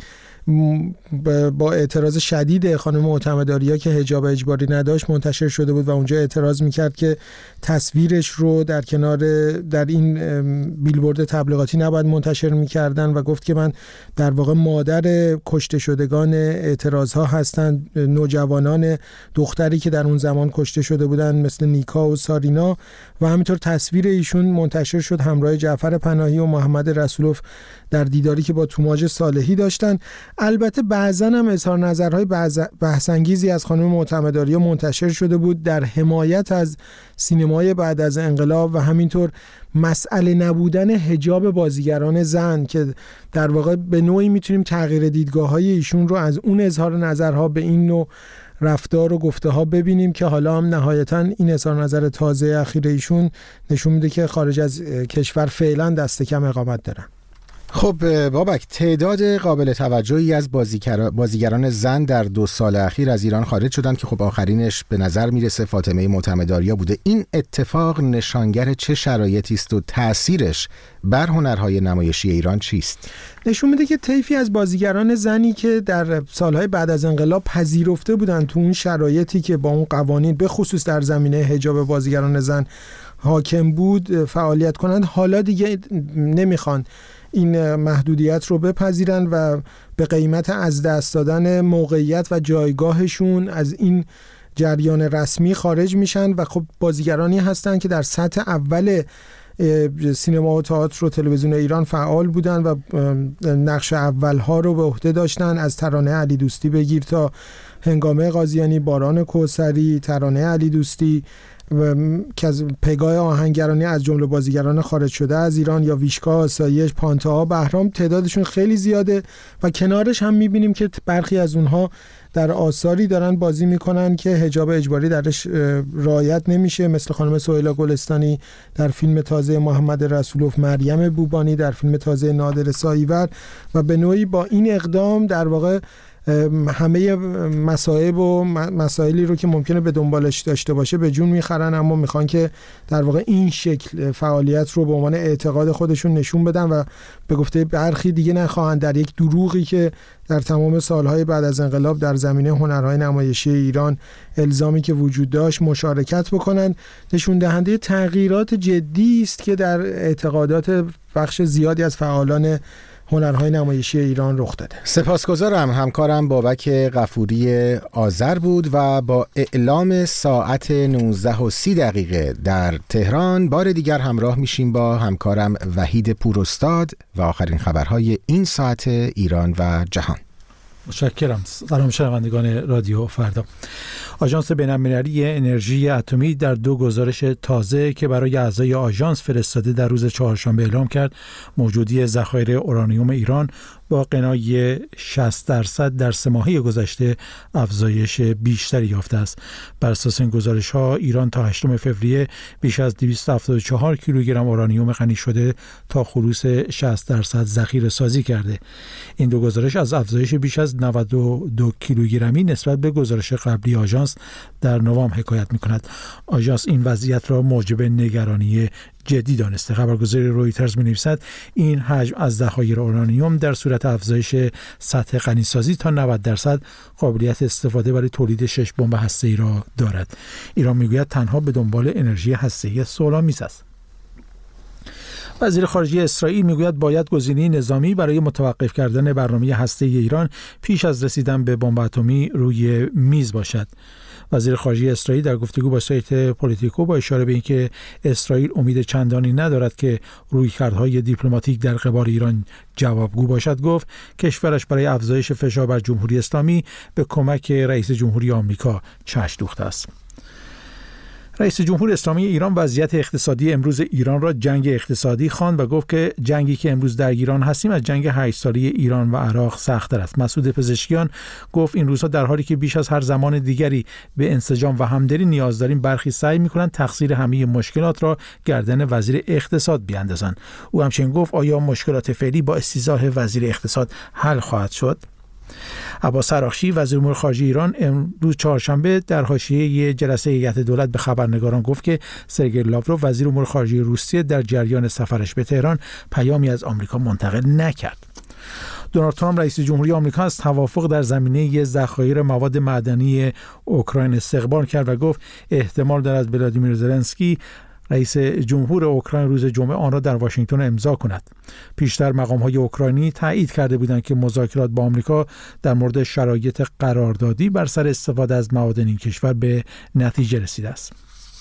با اعتراض شدید خانم معتمدآریا که حجاب اجباری نداشت منتشر شده بود و اونجا اعتراض میکرد که تصویرش رو در این بیلبورد تبلیغاتی نباید منتشر میکردن و گفت که من در واقع مادر کشته شدگان اعتراض ها هستند، نوجوانان دختری که در اون زمان کشته شده بودن مثل نیکا و سارینا. و همینطور تصویر ایشون منتشر شد همراه جعفر پناهی و محمد رسولوف در دیداری که با توماج صالحی داشتن. البته بعضا هم اظهار نظرهای بحث‌انگیزی از خانم معتمدآریا منتشر شده بود در حمایت از سینمای بعد از انقلاب و همینطور مسئله نبودن حجاب بازیگران زن که در واقع به نوعی میتونیم تغییر دیدگاه‌های ایشون رو از اون اظهار نظرها به این نوع رفتار و گفته ها ببینیم که حالا هم نهایتاً این اظهار نظر تازه اخیر ایشون نشون میده که خارج از کشور فعلا دست کم اقامت دارن. خب بابک، تعداد قابل توجهی از بازیگران زن در 2 سال اخیر از ایران خارج شدند که خب آخرینش به نظر میرسه فاطمه معتمدآریا بوده. این اتفاق نشانگر چه شرایطی است و تأثیرش بر هنرهای نمایشی ایران چیست؟ نشون میده که طیفی از بازیگران زنی که در سالهای بعد از انقلاب پذیرفته بودند تو اون شرایطی که با اون قوانین به خصوص در زمینه حجاب بازیگران زن حاکم بود فعالیت کنند، حالا دیگه نمیخوان این محدودیت رو بپذیرن و به قیمت از دست دادن موقعیت و جایگاهشون از این جریان رسمی خارج میشن و خب بازیگرانی هستن که در سطح اول سینما و تئاتر و تلویزیون ایران فعال بودن و نقش اولها رو به عهده داشتن، از ترانه علی دوستی بگیر تا هنگامه قاضیانی، باران کوثری، ترانه علی دوستی که از پگاه آهنگرانی از جمله بازیگران خارج شده از ایران یا ویشکا، آسایش، پانتاها، بهرام، تعدادشون خیلی زیاده و کنارش هم میبینیم که برخی از اونها در آثاری دارن بازی میکنن که حجاب اجباری درش رعایت نمیشه، مثل خانم سهیلا گلستانی در فیلم تازه محمد رسولوف، مریم بوبانی در فیلم تازه نادر سایور. و به نوعی با این اقدام در واقع همه مصائب و مسائلی رو که ممکنه به دنبالش داشته باشه به جون میخرن، اما میخوان که در واقع این شکل فعالیت رو به عنوان اعتقاد خودشون نشون بدن و به گفته برخی دیگه نخواهند در یک دروغی که در تمام سالهای بعد از انقلاب در زمینه هنرهای نمایشی ایران الزامی که وجود داشت مشارکت بکنن. نشون دهنده تغییرات جدی است که در اعتقادات بخش زیادی از فعالان هنرهای نمایشی ایران رخ داده. سپاسگزارم. همکارم بابک غفوری آذر بود و با اعلام ساعت 19:30 در تهران بار دیگر همراه میشیم با همکارم وحید پوراستاد و آخرین خبرهای این ساعت ایران و جهان. متشکرم. سلام شنوندگان رادیو فردا. آژانس بین‌المللی انرژی اتمی در 2 گزارش تازه که برای اعضای آژانس فرستاده در روز چهارشنبه اعلام کرد موجودی ذخایر اورانیوم ایران با غنای 60% در 3 ماهه گذشته افزایش بیشتری یافته است. بر اساس این گزارش‌ها ایران تا 8 فوریه بیش از 274 کیلوگرم اورانیوم غنی شده تا خلوص 60% ذخیره سازی کرده. این 2 گزارش از افزایش بیش از 92 کیلوگرمی نسبت به گزارش قبلی آژانس در نوامبر حکایت می‌کند. آژانس این وضعیت را موجب نگرانی جدی دانسته. خبرگزاری رویترز می‌نویسد این حجم از ذخایر اورانیوم در صورت افزایش سطح غنی‌سازی تا 90% قابلیت استفاده برای تولید 6 بمب هسته‌ای را دارد. ایران میگوید تنها به دنبال انرژی هسته‌ای صلح‌آمیز است. وزیر خارجه اسرائیل میگوید باید گزینه نظامی برای متوقف کردن برنامه هسته‌ای ایران پیش از رسیدن به بمب اتمی روی میز باشد. وزیر خارجه اسرائیل در گفتگو با سایت پولیتیکو با اشاره به اینکه اسرائیل امید چندانی ندارد که رویکردهای دیپلماتیک در قبال ایران جوابگو باشد گفت کشورش برای افزایش فشار بر جمهوری اسلامی به کمک رئیس جمهوری آمریکا چشم دوخته است. رئیس جمهوری اسلامی ایران وضعیت اقتصادی امروز ایران را جنگ اقتصادی خواند و گفت که جنگی که امروز در ایران هستیم از جنگ 8 ساله ایران و عراق سخت‌تر است. مسعود پزشکیان گفت این روزها در حالی که بیش از هر زمان دیگری به انسجام و همدلی نیاز داریم برخی سعی می‌کنند تقصیر همه مشکلات را گردن وزیر اقتصاد بیاندازند. او همچنین گفت آیا مشکلات فعلی با استیضاح وزیر اقتصاد حل خواهد شد؟ عباس عراقچی وزیر امور خارجه ایران امروز چهارشنبه در حاشیه جلسه هیئت دولت به خبرنگاران گفت که سرگئی لاوروف وزیر امور خارجه روسیه در جریان سفرش به تهران پیامی از آمریکا منتقل نکرد. دونالد ترامپ رئیس جمهوری آمریکا از توافق در زمینه ذخایر مواد معدنی اوکراین استقبال کرد و گفت احتمال دارد ولادیمیر زلنسکی رئیس جمهور اوکراین روز جمعه آن را در واشنگتن امضا کند. پیشتر مقام‌های اوکراینی تایید کرده بودند که مذاکرات با آمریکا در مورد شرایط قراردادی بر سر استفاده از معادن این کشور به نتیجه رسیده است.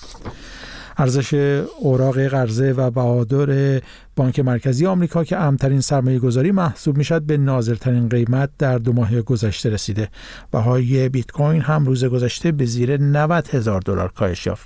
ارزش اوراق قرضه و بهادار بانک مرکزی آمریکا که اهم‌ترین سرمایه‌گذاری محسوب می‌شود به نازل‌ترین قیمت در 2 ماه گذشته رسیده. بهای بیت کوین هم روز گذشته به زیر $90,000 کاهش یافت.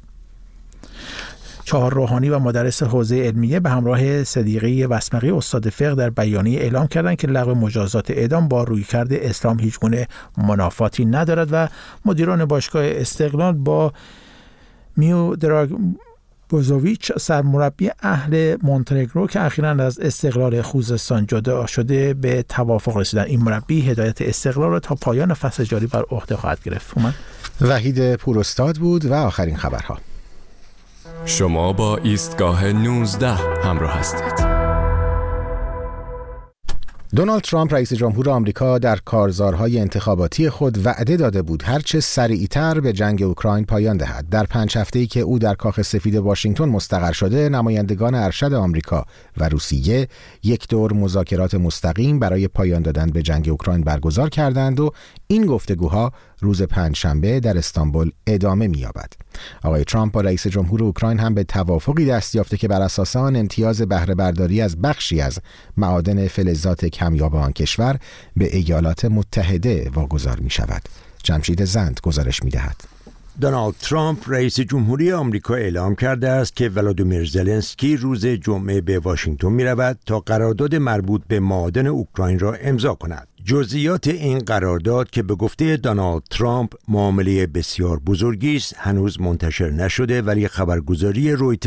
4 روحانی و مدرس حوزه علمیه به همراه صدیقه وسمقی استاد فقه در بیانیه اعلام کردند که لغو مجازات اعدام با رویکرد اسلام هیچگونه منافاتی ندارد و مدیران باشگاه استقلال با میودراگ بوزوویچ سرمربی اهل مونتنگرو که اخیراً از استقلال خوزستان جدا شده به توافق رسیدند. این مربی هدایت استقلال را تا پایان فصل جاری بر عهده خواهد گرفت. وحید پوراستاد بود و آخرین خبرها. شما با ایستگاه 19 همراه هستید. دونالد ترامپ رئیس جمهور آمریکا در کارزارهای انتخاباتی خود وعده داده بود هرچه سریعتر به جنگ اوکراین پایان دهد. در 5 هفته‌ای که او در کاخ سفید واشنگتن مستقر شده، نمایندگان ارشد آمریکا و روسیه یک دور مذاکرات مستقیم برای پایان دادن به جنگ اوکراین برگزار کردند و این گفتگوها روز 5 شنبه در استانبول ادامه می‌یابد. آقای ترامپ با رئیس جمهور اوکراین هم به توافقی دست یافته که بر اساس آن امتیاز بهره برداری از بخشی از معادن فلزات کمیاب آن کشور به ایالات متحده واگذار می شود. جمشید زند گزارش می دهد. دونالد ترامپ رئیس جمهوری آمریکا اعلام کرده است که ولادیمیر زلنسکی روز جمعه به واشنگتن می رود تا قرارداد مربوط به معادن اوکراین را امضا کند. جزئیات این قرارداد که به گفته دونالد ترامپ معامله بسیار بزرگی است هنوز منتشر نشده، ولی خبرگزاری رویترز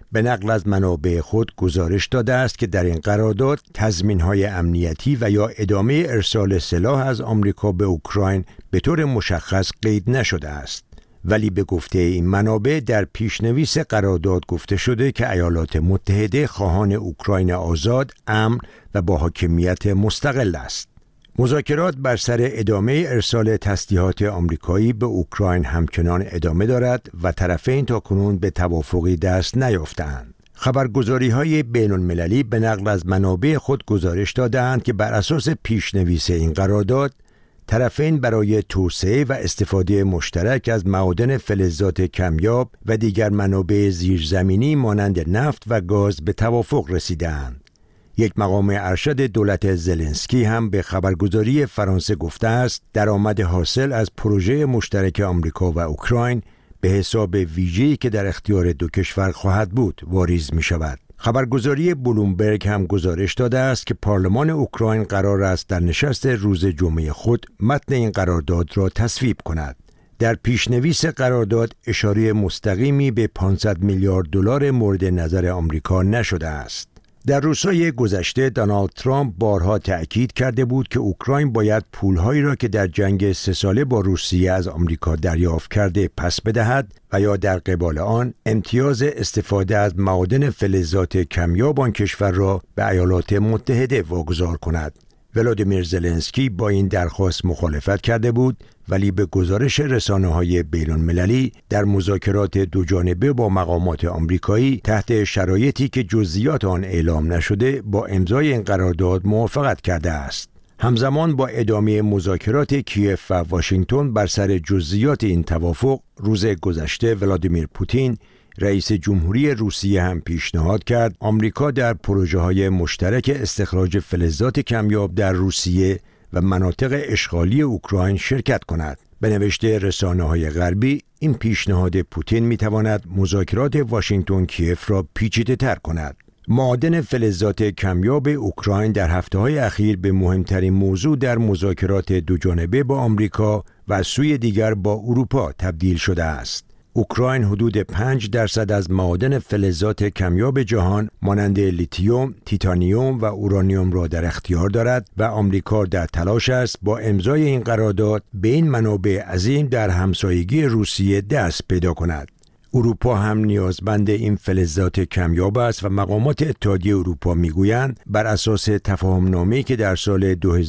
به نقل از منابع خود گزارش داده است که در این قرارداد تضمین‌های امنیتی و یا ادامه ارسال سلاح از آمریکا به اوکراین به طور مشخص قید نشده است. ولی به گفته این منابع در پیشنویس قرارداد گفته شده که ایالات متحده خواهان اوکراین آزاد، امن و با حاکمیت مستقل است. مذاکرات بر سر ادامه ارسال تسلیحات آمریکایی به اوکراین همچنان ادامه دارد و طرفین تاکنون به توافقی دست نیافتند. خبرگزاری‌های بین‌المللی به نقل از منابع خود گزارش دادند که بر اساس پیشنویس این قرارداد طرفین برای توسعه و استفاده مشترک از معادن فلزات کمیاب و دیگر منابع زیرزمینی مانند نفت و گاز به توافق رسیدند. یک مقام ارشد دولت زلنسکی هم به خبرگزاری فرانسه گفته است درآمد حاصل از پروژه مشترک آمریکا و اوکراین به حساب ویژه‌ای که در اختیار دو کشور خواهد بود واریز می شود. خبرگزاری بلومبرگ هم گزارش داده است که پارلمان اوکراین قرار است در نشست روز جمعه خود متن این قرارداد را تصویب کند. در پیشنویس قرارداد اشاره مستقیمی به 500 میلیارد دلار مورد نظر آمریکا نشده است. در روزهای گذشته دونالد ترامپ بارها تأکید کرده بود که اوکراین باید پولهایی را که در جنگ 3 ساله با روسیه از آمریکا دریافت کرده پس بدهد و یا در قبال آن امتیاز استفاده از معادن فلزات کمیاب آن کشور را به ایالات متحده واگذار کند. ولادیمیر زلنسکی با این درخواست مخالفت کرده بود، ولی به گزارش رسانه‌های بین‌المللی در مذاکرات دوجانبه با مقامات آمریکایی تحت شرایطی که جزئیات آن اعلام نشده با امضای این قرارداد موافقت کرده است. همزمان با ادامه مذاکرات کیف و واشنگتن بر سر جزئیات این توافق، روز گذشته ولادیمیر پوتین رئیس جمهوری روسیه هم پیشنهاد کرد آمریکا در پروژه‌های مشترک استخراج فلزات کمیاب در روسیه و مناطق اشغالی اوکراین شرکت کند. به نوشته رسانه‌های غربی این پیشنهاد پوتین می‌تواند مذاکرات واشنگتن کیف را پیچیده‌تر کند. معادن فلزات کمیاب اوکراین در هفته‌های اخیر به مهمترین موضوع در مذاکرات دوجانبه با آمریکا و از سوی دیگر با اروپا تبدیل شده است. اوکراین حدود 5% از معادن فلزات کمیاب جهان مانند لیتیوم، تیتانیوم و اورانیوم را در اختیار دارد و آمریکا در تلاش است با امضای این قرارداد به این منابع عظیم در همسایگی روسیه دست پیدا کند. اروپا هم نیازمند این فلزات کمیاب است و مقامات اتحادیه اروپا میگویند بر اساس تفاهم‌نامه‌ای که در سال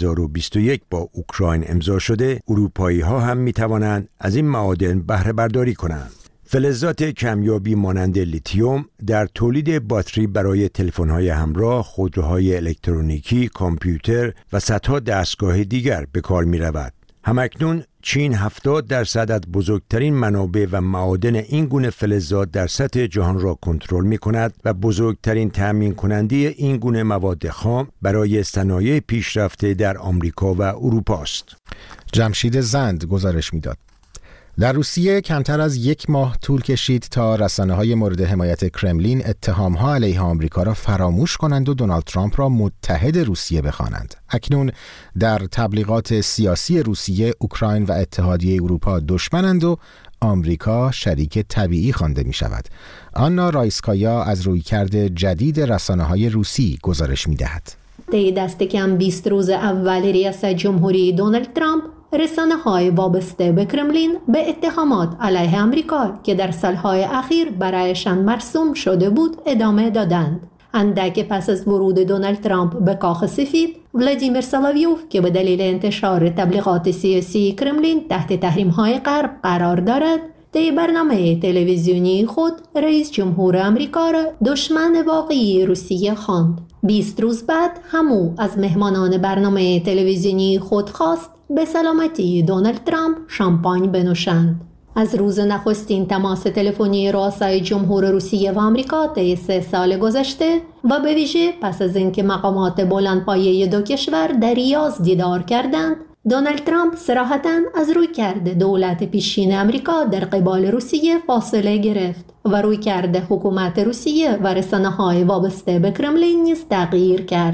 2021 با اوکراین امضا شده، اروپایی‌ها هم می‌توانند از این معادن بهره برداری کنند. فلزات کمیابی مانند لیتیوم در تولید باتری برای تلفن‌های همراه، خودروهای الکترونیکی، کامپیوتر و صدها دستگاه دیگر به کار می‌رود. همکنون چین 70% از بزرگترین منابع و معادن این گونه فلزات در سطح جهان را کنترل می‌کند و بزرگترین تامین کننده این گونه مواد خام برای صنایع پیشرفته در آمریکا و اروپا است. جمشید زند گزارش می‌داد. در روسیه کمتر از 1 ماه طول کشید تا رسانه‌های مورد حمایت کرملین اتهام‌ها علیه آمریکا را فراموش کنند و دونالد ترامپ را متحد روسیه بخوانند. اکنون در تبلیغات سیاسی روسیه، اوکراین و اتحادیه اروپا دشمنند و آمریکا شریک طبیعی خوانده می‌شود. آنا رایسکایا از رویکرد جدید رسانه‌های روسی گزارش می‌دهد. طی دست کم 20 روز اول ریاست جمهوری دونالد ترامپ، رسانه‌های وابسته به کرملین به اتهامات علیه آمریکا که در سالهای اخیر برایشان مرسوم شده بود ادامه دادند. اندک پس از ورود دونالد ترامپ به کاخ سفید، ولادیمیر سولاویوف که به دلیل انتشار تبلیغات سیاسی کرملین تحت تحریم‌های غرب قرار دارد، در برنامه تلویزیونی خود رئیس جمهور آمریکا را دشمن واقعی روسیه خواند. 20 روز بعد همو از مهمانان برنامه تلویزیونی خود خواست به سلامتی دونالد ترامپ شامپاین بنوشند. از روز نخستین تماس تلفنی رؤسای جمهور روسیه و آمریکا طی 3 سال گذشته و به ویژه پس از اینکه مقامات بلندپایه دو کشور در ریاض دیدار کردند، دونالد ترامپ صراحتاً از رویکرد دولت پیشین آمریکا در قبال روسیه فاصله گرفت و رویکرد حکومت روسیه و رسانه‌های وابسته به کرملین نیز تغییر کرد.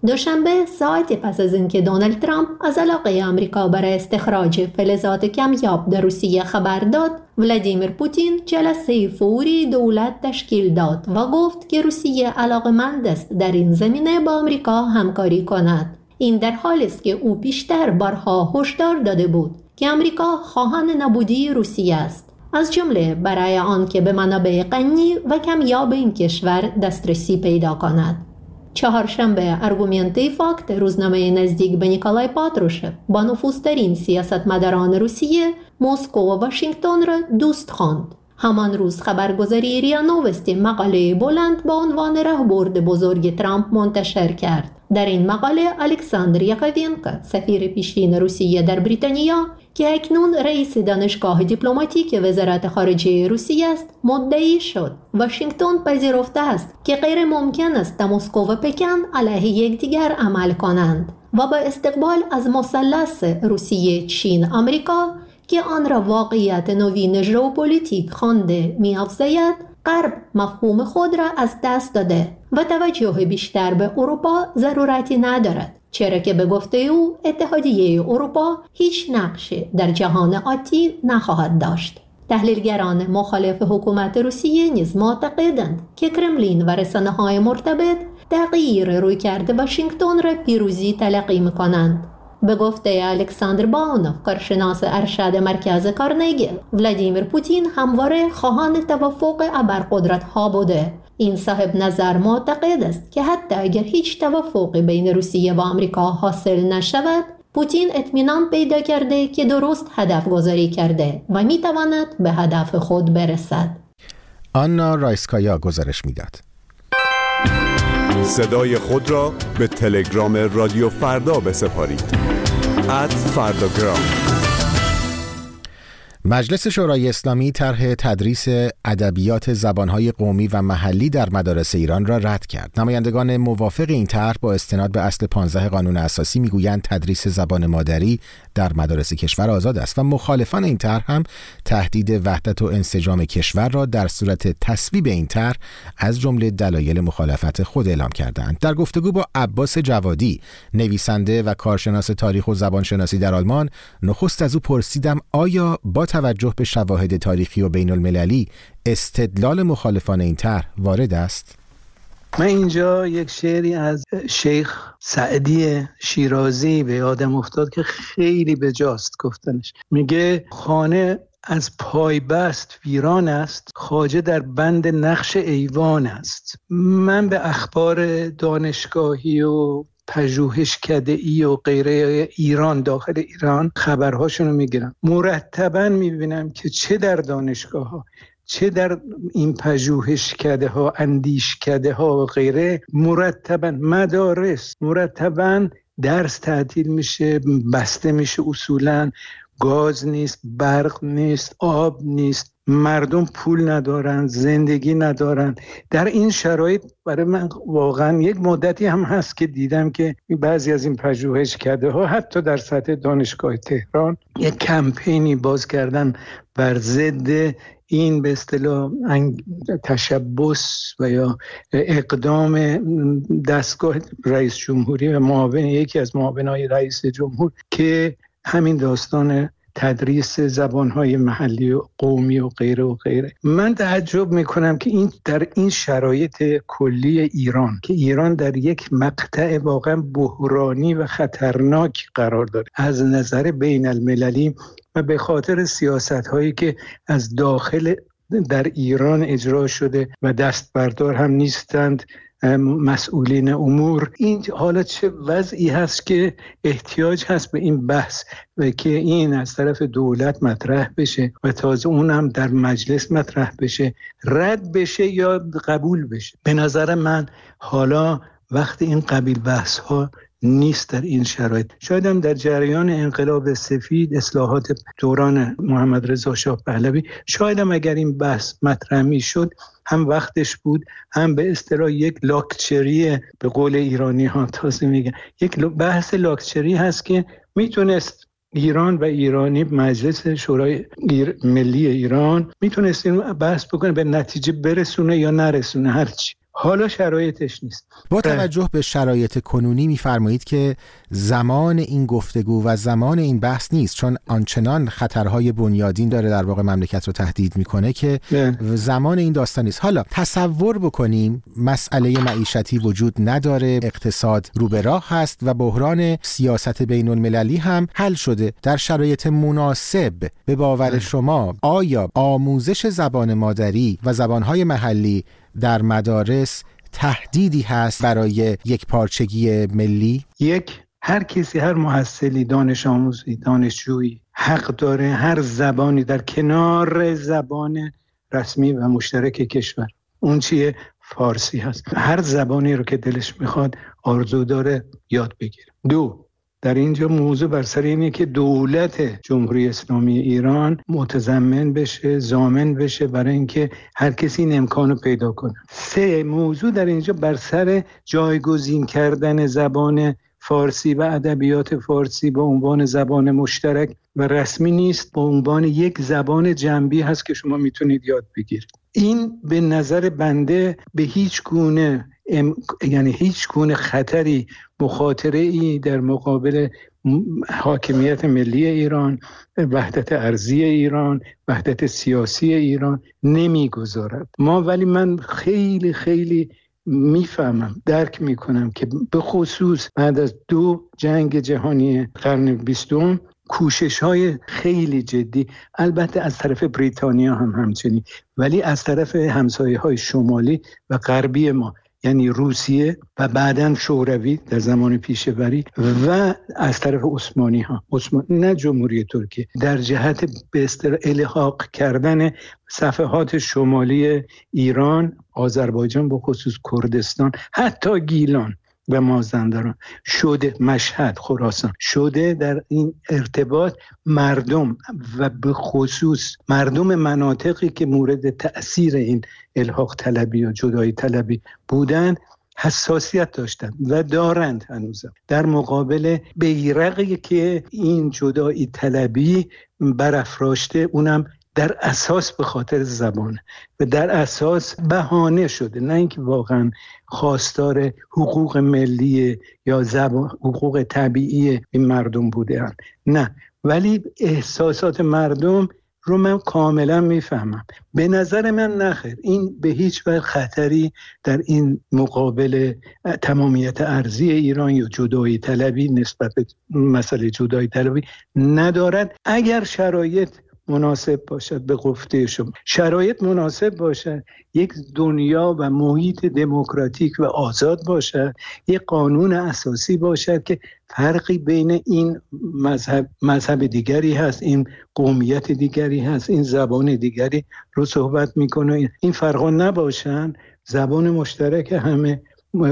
دوشنبه ساعتی پس از اینکه دونالد ترامپ از علاقه آمریکا برای استخراج فلزات کمیاب در روسیه خبر داد، ولادیمیر پوتین جلسه فوری دولت تشکیل داد و گفت که روسیه علاقه‌مند است در این زمینه با آمریکا همکاری کند. این در حالی است که او پیشتر بارها هشدار داده بود که آمریکا خواهان نابودی روسیه است، از جمله برای آن که به منابع غنی و کمیاب این کشور دسترسی پیدا کند. چهارشنبه آرگومنت فاکت، روزنامه نزدیک به نیکولای پاتروشف، با نفوذترین سیاستمداران روسیه مسکو و واشنگتن را دوست خواند. همان روز خبرگزاری ریا نووستی مقاله بلند با عنوان راهبرد بزرگ ترامپ منتشر کرد. در این مقاله الکساندر یاکوینکو، سفیر پیشین روسیه در بریتانیا که اکنون رئیس دانشگاه دیپلماتیک وزارت خارجه روسیه است، مدعی شد واشنگتن پذیرفته است که غیر ممکن است مسکو و پکن علیه یکدیگر عمل کنند و با استقبال از مثلث روسیه، چین، آمریکا که آن را واقعیت نوین ژئوپلیتیک خوانده می‌افزاید، غرب مفهوم خود را از دست داده و توجه بیشتر به اروپا ضرورتی ندارد، چرا که به گفته او اتحادیه اروپا هیچ نقشی در جهان آتی نخواهد داشت. تحلیلگران مخالف حکومت روسیه نیز معتقدند که کرملین و رسانه‌های مرتبط تغییر رویکرد واشنگتن را پیروزی تلقی می‌کنند. به گفته الکساندر باونوف، کارشناس ارشد مرکز کارنگی، ولادیمیر پوتین همواره خواهان توافق ابرقدرت‌ها بوده. این صاحب نظر معتقد است که حتی اگر هیچ توافقی بین روسیه و آمریکا حاصل نشود، پوتین اطمینان پیدا کرده که درست هدف گذاری کرده و میتواند به هدف خود برسد. آنا رایسکایا گزارش میداد. صدای خود را به تلگرام رادیو فردا بسپارید. @فرداگرام. مجلس شورای اسلامی طرح تدریس ادبیات زبانهای قومی و محلی در مدارس ایران را رد کرد. نمایندگان موافق این طرح با استناد به اصل 15 قانون اساسی میگویند تدریس زبان مادری در مدارس کشور آزاد است و مخالفان این طرح هم تهدید وحدت و انسجام کشور را در صورت تصویب این طرح از جمله دلایل مخالفت خود اعلام کردند. در گفتگو با عباس جوادی، نویسنده و کارشناس تاریخ و زبانشناسی در آلمان، نخست از او پرسیدم آیا با توجه به شواهد تاریخی و بین المللی استدلال مخالفان این طرح وارد است؟ من اینجا یک شعری از شیخ سعدی شیرازی به یادم افتاد که خیلی بجاست گفتنش. میگه خانه از پای بست ویران است، خواجه در بند نقش ایوان است. من به اخبار دانشگاهی و پژوهشکده‌ای و غیره ایران، داخل ایران خبرهاشون رو میگیرم، مرتباً میبینم که چه در دانشگاه ها چه در این پژوهشکده ها، اندیشکده ها و غیره، مرتباً مدارس مرتباً درس تعطیل میشه، بسته میشه، اصولاً گاز نیست، برق نیست، آب نیست، مردم پول ندارن، زندگی ندارن. در این شرایط برای من واقعا یک مدتی هم هست که دیدم که بعضی از این پژوهشکده ها حتی در سطح دانشگاه تهران یک کمپینی باز کردن بر ضد این به اصطلاح تشبث و یا اقدام دستگاه رئیس جمهوری و معاون یکی از معاونای رئیس جمهور که همین داستان تدریس زبانهای محلی و قومی و غیره و غیره. من تعجب میکنم که این در این شرایط کلی ایران که ایران در یک مقطع واقعا بحرانی و خطرناک قرار داره از نظر بین المللی و به خاطر سیاست هایی که از داخل در ایران اجرا شده و دست بردار هم نیستند مسئولین امور، این حالا چه وضعی هست که احتیاج هست به این بحث و که این از طرف دولت مطرح بشه و تازه اون هم در مجلس مطرح بشه، رد بشه یا قبول بشه. به نظر من حالا وقت این قبیل بحث ها نیست در این شرایط. شاید هم در جریان انقلاب سفید، اصلاحات دوران محمد رضا شاه پهلوی، شاید هم اگر این بحث مطرح می شد هم وقتش بود، هم به اصطلاح یک لاکچری به قول ایرانی ها تازه میگن، یک بحث لاکچری هست که میتونست ایران و ایرانی، مجلس شورای ملی ایران میتونست این بحث بکنه، به نتیجه برسونه یا نرسونه هرچی. حالا شرایطش نیست. با توجه به شرایط کنونی می‌فرمایید که زمان این گفتگو و زمان این بحث نیست، چون آنچنان خطرهای بنیادین داره در واقع مملکت رو تهدید میکنه که زمان این داستان نیست. حالا تصور بکنیم مسئله معیشتی وجود نداره، اقتصاد رو به راه هست و بحران سیاست بین المللی هم حل شده. در شرایط مناسب به باور شما آیا آموزش زبان مادری و زبانهای محلی در مدارس تهدیدی هست برای یک پارچگی ملی؟ هر کسی، هر محصلی، دانش آموزی، دانشجویی حق داره هر زبانی در کنار زبان رسمی و مشترک کشور، اون چیه؟ فارسی هست، هر زبانی رو که دلش میخواد آرزو داره یاد بگیره. 2، در اینجا موضوع بر سر اینه که دولت جمهوری اسلامی ایران متضمن بشه، ضامن بشه برای اینکه هر کسی این امکانو پیدا کنه. 3، موضوع در اینجا بر سر جایگزین کردن زبان فارسی و ادبیات فارسی به عنوان زبان مشترک و رسمی نیست، به عنوان یک زبان جنبی هست که شما میتونید یاد بگیرید. این به نظر بنده به هیچ گونه هیچ گونه خطری، مخاطره‌ای در مقابل حاکمیت ملی ایران، وحدت ارضی ایران، وحدت سیاسی ایران نمیگذارد. ولی من خیلی خیلی میفهمم، درک میکنم که به خصوص بعد از 2 جنگ جهانی قرن 20 کوشش‌های خیلی جدی، البته از طرف بریتانیا هم همچنین، ولی از طرف همسایه‌های شمالی و غربی ما، یعنی روسیه و بعداً شوروی در زمان پیشوری و از طرف عثمانی ها، نه جمهوری ترکیه، در جهت به اصطلاح الحاق کردن صفحات شمالی ایران، آذربایجان، به خصوص کردستان، حتی گیلان و مازندران شده، مشهد، خراسان شده. در این ارتباط مردم و به خصوص مردم مناطقی که مورد تأثیر این الحاق طلبی و جدایی طلبی بودند حساسیت داشتند و دارند هنوزم در مقابل بیرقی که این جدایی طلبی برافراشته، اونم در اساس به خاطر زبان و در اساس بهانه شده، نه اینکه واقعا خواستار حقوق ملی یا حقوق طبیعی این مردم بودند، نه، ولی احساسات مردم رو من کاملا میفهمم. به نظر من نخیر، این به هیچ وجه خطری در این مقابل تمامیت ارضی ایران یا جدایی طلبی نسبت به مسئله جدایی طلبی ندارد. اگر شرایط مناسب باشد، به گفته شما شرایط مناسب باشد، یک دنیا و محیط دموکراتیک و آزاد باشد، یک قانون اساسی باشد که فرقی بین این مذهب دیگری هست، این قومیت دیگری هست، این زبان دیگری رو صحبت میکنه، این فرقا نباشن، زبان مشترک همه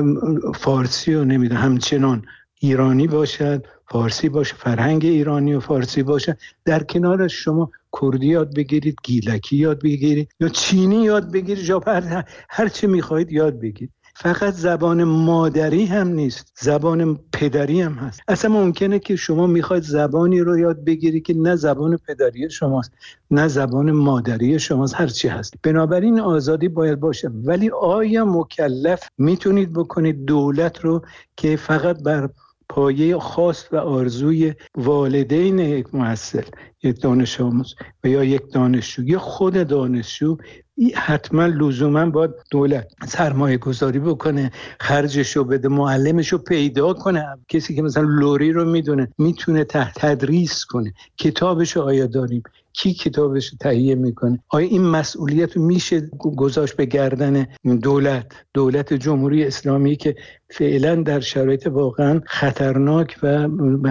فارسی و نمیدونم همچنان ایرانی باشد، فارسی باشه، فرهنگ ایرانی و فارسی باشه، در کنارش شما کردی یاد بگیرید، گیلکی یاد بگیرید یا چینی یاد بگیرید، ژاپن، هر چی میخواهید یاد بگیرید. فقط زبان مادری هم نیست، زبان پدری هم هست. اصلا ممکنه که شما میخواید زبانی رو یاد بگیرید که نه زبان پدری شماست نه زبان مادری شماست، هر چی هست. بنابراین آزادی باید باشه، ولی آیا مکلف میتونید بکنید دولت رو که فقط بر پایه خواست و آرزوی والدین یک محصل، یک دانش آموز و یا یک دانشجو یا خود دانشجو، حتما لزوما باید دولت سرمایه گذاری بکنه، خرجشو بده، معلمشو پیدا کنه. کسی که مثلا لوری رو میتونه تدریس کنه، کتابشو آیا داریم؟ کی کتابشو تهیه میکنه؟ آیا این مسئولیت رو میشه گذاشت به گردن دولت جمهوری اسلامی که فعلا در شرایط واقعا خطرناک و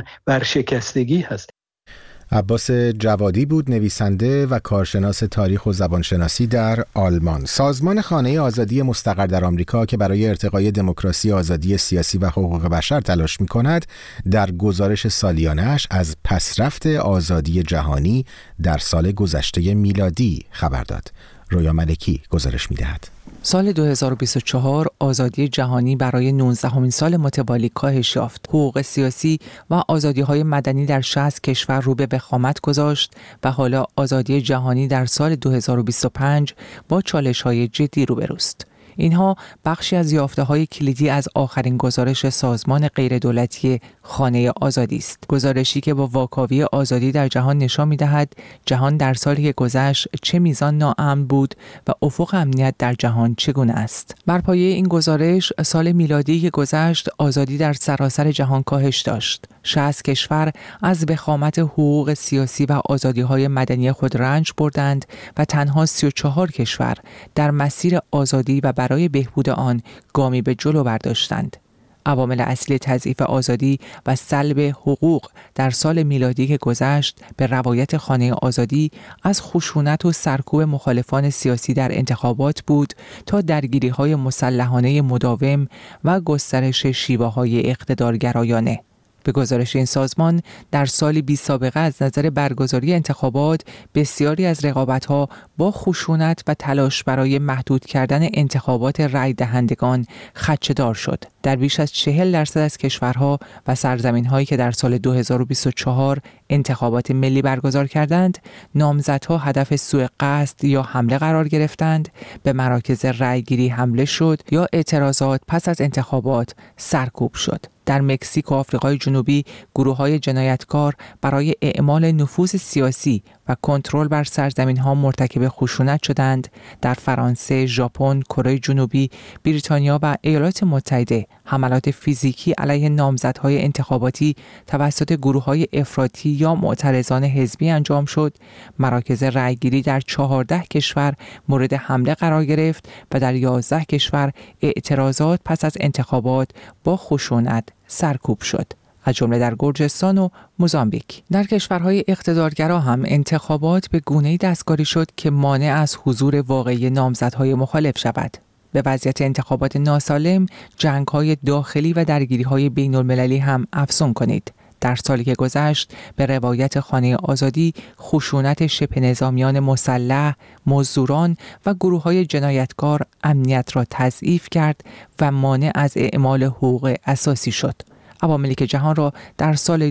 برشکستگی هست؟ عباس جوادی بود، نویسنده و کارشناس تاریخ و زبانشناسی در آلمان. سازمان خانه آزادی مستقر در آمریکا که برای ارتقای دموکراسی، آزادی سیاسی و حقوق بشر تلاش می‌کند، در گزارش سالیانه‌اش از پسرفت آزادی جهانی در سال گذشته میلادی خبر داد. رویا ملکی گزارش می‌دهد. سال 2024 آزادی جهانی برای 19مین سال متوالی کاهش یافت. حقوق سیاسی و آزادی‌های مدنی در 60 کشور رو به وخامت گذاشت و حالا آزادی جهانی در سال 2025 با چالش‌های جدی روبروست. اینها بخشی از یافته‌های کلیدی از آخرین گزارش سازمان غیردولتی خانه آزادی است. گزارشی که با واکاوی آزادی در جهان نشان می‌دهد جهان در سالی که گذشت چه میزان ناامن بود و افق امنیت در جهان چگونه است. بر پایه این گزارش سال میلادی که گذشت آزادی در سراسر جهان کاهش داشت. 60 کشور از وخامت حقوق سیاسی و آزادی‌های مدنی خود رنج بردند و تنها 34 کشور در مسیر آزادی و برای بهبود آن گامی به جلو برداشتند. عوامل اصلی تضعیف آزادی و سلب حقوق در سال میلادی که گذشت به روایت خانه آزادی از خشونت و سرکوب مخالفان سیاسی در انتخابات بود تا درگیری‌های مسلحانه مداوم و گسترش شیوه‌های اقتدارگرایانه. به گزارش این سازمان در سالی بی سابقه از نظر برگزاری انتخابات بسیاری از رقابت‌ها با خشونت و تلاش برای محدود کردن انتخابات رای دهندگان خدشه‌دار شد. در بیش از 40% از کشورها و سرزمین‌هایی که در سال 2024 انتخابات ملی برگزار کردند، نامزدها هدف سوء قصد یا حمله قرار گرفتند، به مراکز رایگیری حمله شد یا اعتراضات پس از انتخابات سرکوب شد. در مکزیک و آفریقای جنوبی گروه‌های جنایتکار برای اعمال نفوذ سیاسی و کنترل بر سرزمین‌ها مرتکب خشونت شدند. در فرانسه، ژاپن، کره جنوبی، بریتانیا و ایالات متحده حملات فیزیکی علیه نامزدهای انتخاباتی توسط گروه‌های افراطی یا معترضان حزبی انجام شد. مراکز رأیگیری در 14 کشور مورد حمله قرار گرفت و در 11 کشور اعتراضات پس از انتخابات با خشونت سرکوب شد، از جمله در گرجستان و موزامبیک. در کشورهای اقتدارگرا هم انتخابات به گونه‌ای دستکاری شد که مانع از حضور واقعی نامزدهای مخالف شود. به وضعیت انتخابات ناسالم، جنگ‌های داخلی و درگیری‌های بین‌المللی هم افزون کنید. در سالی که گذشت به روایت خانه آزادی خشونت شبه نظامیان مسلح، مزدوران و گروه‌های جنایتکار امنیت را تضعیف کرد و مانع از اعمال حقوق اساسی شد. عواملی که جهان را در سال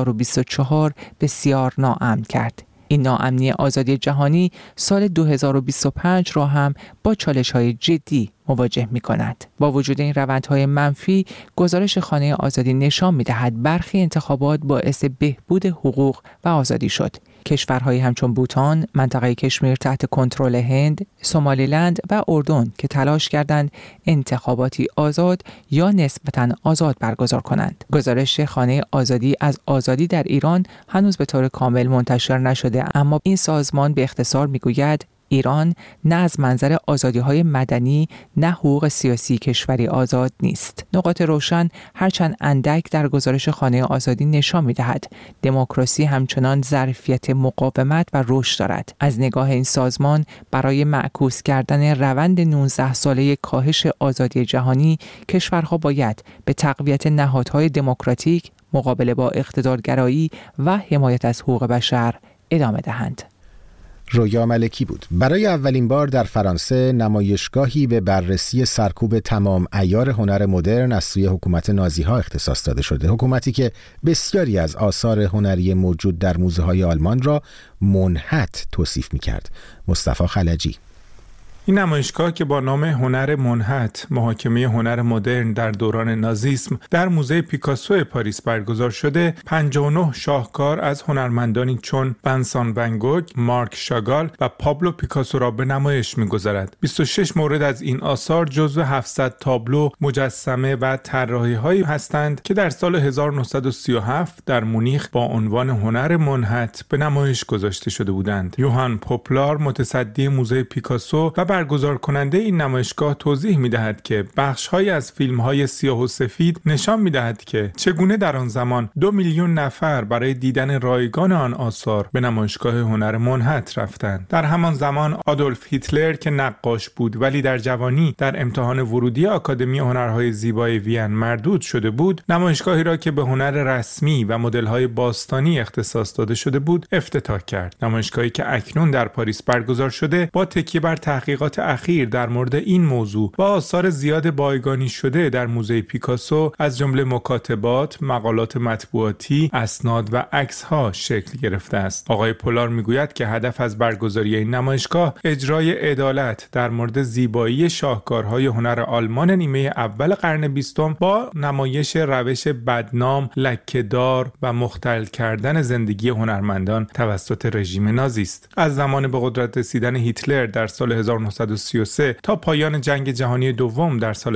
2024 بسیار ناامن کرد. این ناامنی آزادی جهانی سال 2025 را هم با چالش‌های جدی مواجه می‌کند. با وجود این روندهای منفی، گزارش خانه آزادی نشان می‌دهد برخی انتخابات باعث بهبود حقوق و آزادی شد. کشورهایی همچون بوتان، منطقه کشمیر تحت کنترل هند، سومالیلند و اردن که تلاش کردند انتخاباتی آزاد یا نسبتاً آزاد برگزار کنند. گزارش خانه آزادی از آزادی در ایران هنوز به طور کامل منتشر نشده، اما این سازمان به اختصار میگوید ایران نه از منظر آزادی‌های مدنی نه حقوق سیاسی کشوری آزاد نیست. نقاط روشن هرچند اندک در گزارش خانه آزادی نشان می‌دهد دموکراسی همچنان ظرفیت مقاومت و رشد دارد. از نگاه این سازمان برای معکوس کردن روند 19 ساله کاهش آزادی جهانی، کشورها باید به تقویت نهادهای دموکراتیک، مقابله با اقتدارگرایی و حمایت از حقوق بشر ادامه دهند. رویا ملکی بود. برای اولین بار در فرانسه نمایشگاهی به بررسی سرکوب تمام عیار هنر مدرن از سوی حکومت نازی‌ها اختصاص داده شده. حکومتی که بسیاری از آثار هنری موجود در موزه‌های آلمان را منحت توصیف می‌کرد. مصطفی خلجی. این نمایشگاه که با نام هنر منحت، محاکمه هنر مدرن در دوران نازیسم در موزه پیکاسو پاریس برگزار شده، 59 شاهکار از هنرمندانی چون ونسان ون گوگ، مارک شاگال و پابلو پیکاسو را به نمایش می‌گذارد. 26 مورد از این آثار جزو 700 تابلو، مجسمه و طراحی‌هایی هستند که در سال 1937 در مونیخ با عنوان هنر منحت به نمایش گذاشته شده بودند. یوهان پوپلار، متصدی موزه پیکاسو و برگزار کننده این نمایشگاه، توضیح می‌دهد که بخش‌هایی از فیلم‌های سیاه و سفید نشان می‌دهد که چگونه در آن زمان 2 میلیون نفر برای دیدن رایگان آن آثار به نمایشگاه هنر منحت رفتند. در همان زمان آدولف هیتلر که نقاش بود ولی در جوانی در امتحان ورودی آکادمی هنرهای زیبای وین مردود شده بود، نمایشگاهی را که به هنر رسمی و مدل‌های باستانی اختصاص داده شده بود افتتاح کرد. نمایشگاهی که اکنون در پاریس برگزار شده با تکیه بر تحقیقات تحقیقات اخیر در مورد این موضوع و آثار زیاد بایگانی شده در موزه پیکاسو از جمله مکاتبات، مقالات مطبوعاتی، اسناد و عکس‌ها شکل گرفته است. آقای پولار میگوید که هدف از برگزاری این نمایشگاه اجرای عدالت در مورد زیبایی شاهکارهای هنر آلمان نیمه اول قرن 20 با نمایش روش بدنام، لکه‌دار و مختل کردن زندگی هنرمندان توسط رژیم نازی است. از زمان به قدرت رسیدن هیتلر در سال 1933 تا پایان جنگ جهانی دوم در سال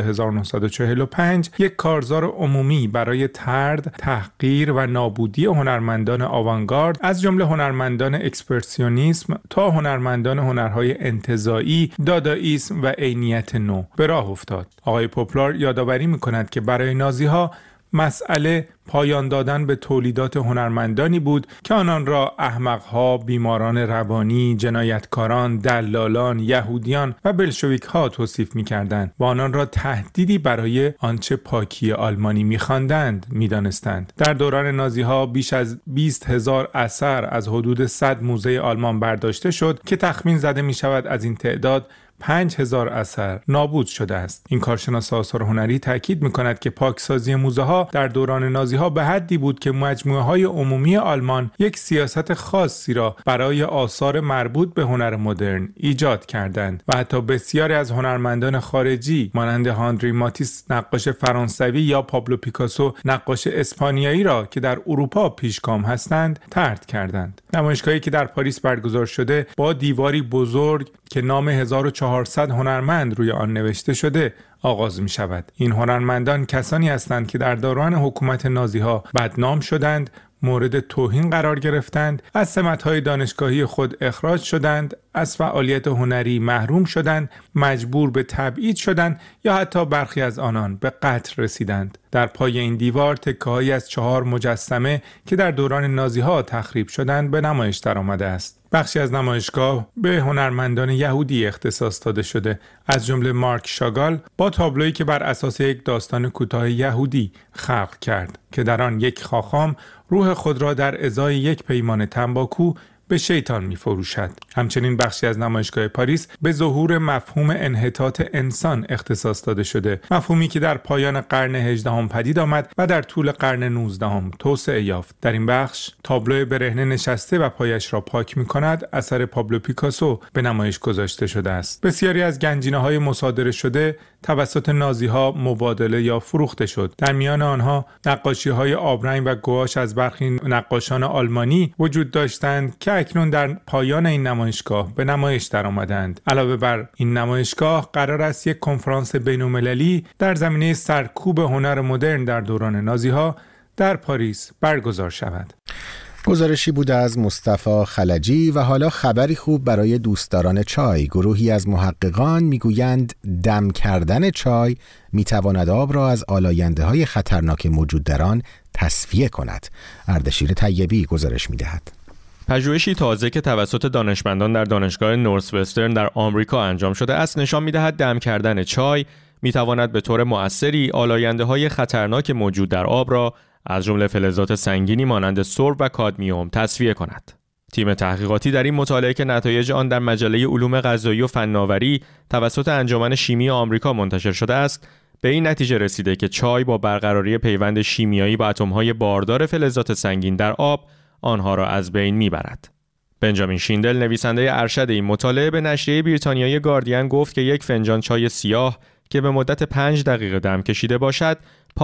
1945 یک کارزار عمومی برای طرد، تحقیر و نابودی هنرمندان آوانگارد از جمله هنرمندان اکسپرسیونیسم تا هنرمندان هنرهای انتزاعی، دادائیسم و عینیت نو به راه افتاد. آقای پوپلار یادآوری می‌کند که برای نازی‌ها مسئله پایان دادن به تولیدات هنرمندانی بود که آنان را احمق‌ها، بیماران روانی، جنایتکاران، دلالان، یهودیان و بلشویک‌ها توصیف می‌کردند و آنان را تهدیدی برای آنچه پاکی آلمانی می‌خواندند می‌دانستند. در دوران نازی‌ها بیش از 20,000 اثر از حدود 100 موزه آلمان برداشته شد که تخمین زده می‌شود از این تعداد 5,000 اثر نابود شده است. این کارشناس آثار هنری تاکید می‌کند که پاکسازی موزه‌ها در دوران نازی‌ها به حدی بود که مجموعه‌های عمومی آلمان یک سیاست خاصی را برای آثار مربوط به هنر مدرن ایجاد کردند و حتی بسیاری از هنرمندان خارجی مانند هانری ماتیس نقاش فرانسوی یا پابلو پیکاسو نقاش اسپانیایی را که در اروپا پیشگام هستند طرد کردند. نمایشگاهی که در پاریس برگزار شده با دیواری بزرگ که نام 1400 هنرمند روی آن نوشته شده آغاز می شود. این هنرمندان کسانی هستند که در دوران حکومت نازی‌ها بدنام شدند، مورد توهین قرار گرفتند، از سمت‌های دانشگاهی خود اخراج شدند، از فعالیت هنری محروم شدند، مجبور به تبعید شدند یا حتی برخی از آنان به قتل رسیدند. در پای این دیوار تکه‌هایی از 4 مجسمه که در دوران نازی‌ها تخریب شدند به نمایش درآمده است. بخشی از نمایشگاه به هنرمندان یهودی اختصاص داده شده، از جمله مارک شاگال با تابلویی که بر اساس یک داستان کوتاه یهودی خلق کرد که در آن یک خاخام روح خود را در ازای یک پیمان تنباکو به شیطان می فروشد. همچنین بخشی از نمایشگاه پاریس به ظهور مفهوم انحطاط انسان اختصاص داده شده، مفهومی که در پایان قرن 18 پدید آمد و در طول قرن 19 توسعه یافت. در این بخش تابلو برهنه نشسته و پایش را پاک می کند اثر پابلو پیکاسو به نمایش گذاشته شده است. بسیاری از گنجینه‌های مصادره شده توسط نازی‌ها مبادله یا فروخته شد. در میان آنها نقاشی‌های آبرنگ و گواش از برخی نقاشان آلمانی وجود داشتند که اکنون در پایان این نمایشگاه به نمایش درآمدند. علاوه بر این نمایشگاه قرار است یک کنفرانس بین‌المللی در زمینه سرکوب هنر مدرن در دوران نازی‌ها در پاریس برگزار شود. گزارشی بود از مصطفی خلجی. و حالا خبری خوب برای دوستداران چای. گروهی از محققان میگویند دم کردن چای میتواند آب را از آلاینده‌های خطرناک موجود در آن تصفیه کند. اردشیر طیبی گزارش میدهد. پژوهشی تازه که توسط دانشمندان در دانشگاه نورث وسترن در آمریکا انجام شده است نشان می‌دهد دم کردن چای می‌تواند به طور مؤثری آلاینده‌های خطرناک موجود در آب را از جمله فلزات سنگینی مانند سرب و کادمیوم تصفیه کند. تیم تحقیقاتی در این مطالعه که نتایج آن در مجله علوم غذایی و فناوری توسط انجمن شیمی آمریکا منتشر شده است، به این نتیجه رسیده که چای با برقراری پیوند شیمیایی با اتم‌های باردار فلزات سنگین در آب آنها را از بین میبرد. بنجامین شیندل نویسنده ارشد این مطالعه به نشریه بریتانیایی گاردین گفت که یک فنجان چای سیاه که به مدت 5 دقیقه دم کشیده باشد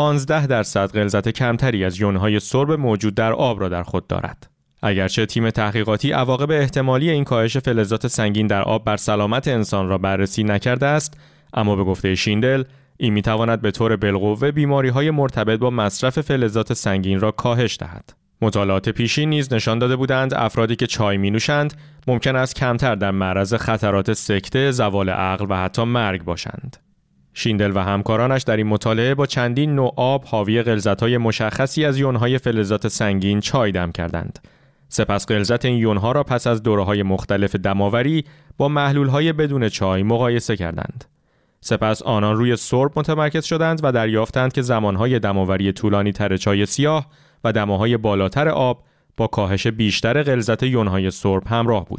15% غلظت کمتری از یون‌های سرب موجود در آب را در خود دارد. اگرچه تیم تحقیقاتی عواقب احتمالی این کاهش فلزات سنگین در آب بر سلامت انسان را بررسی نکرده است، اما به گفته شیندل این میتواند به طور بالقوه بیماری‌های مرتبط با مصرف فلزات سنگین را کاهش دهد. مطالعات پیشین نیز نشان داده بودند افرادی که چای می‌نوشند ممکن است کمتر در معرض خطرات سکته، زوال عقل و حتی مرگ باشند. شیندل و همکارانش در این مطالعه با چندین نوع آب حاوی غلظت‌های مشخصی از یون‌های فلزات سنگین چای دم کردند. سپس غلظت این یون‌ها را پس از دوره‌های مختلف دماوری با محلول‌های بدون چای مقایسه کردند. سپس آنان روی سرب متمرکز شدند و دریافتند که زمانهای دماوری طولانی تر چای سیاه و دماهای بالاتر آب با کاهش بیشتر غلظت یون‌های سرب همراه بود.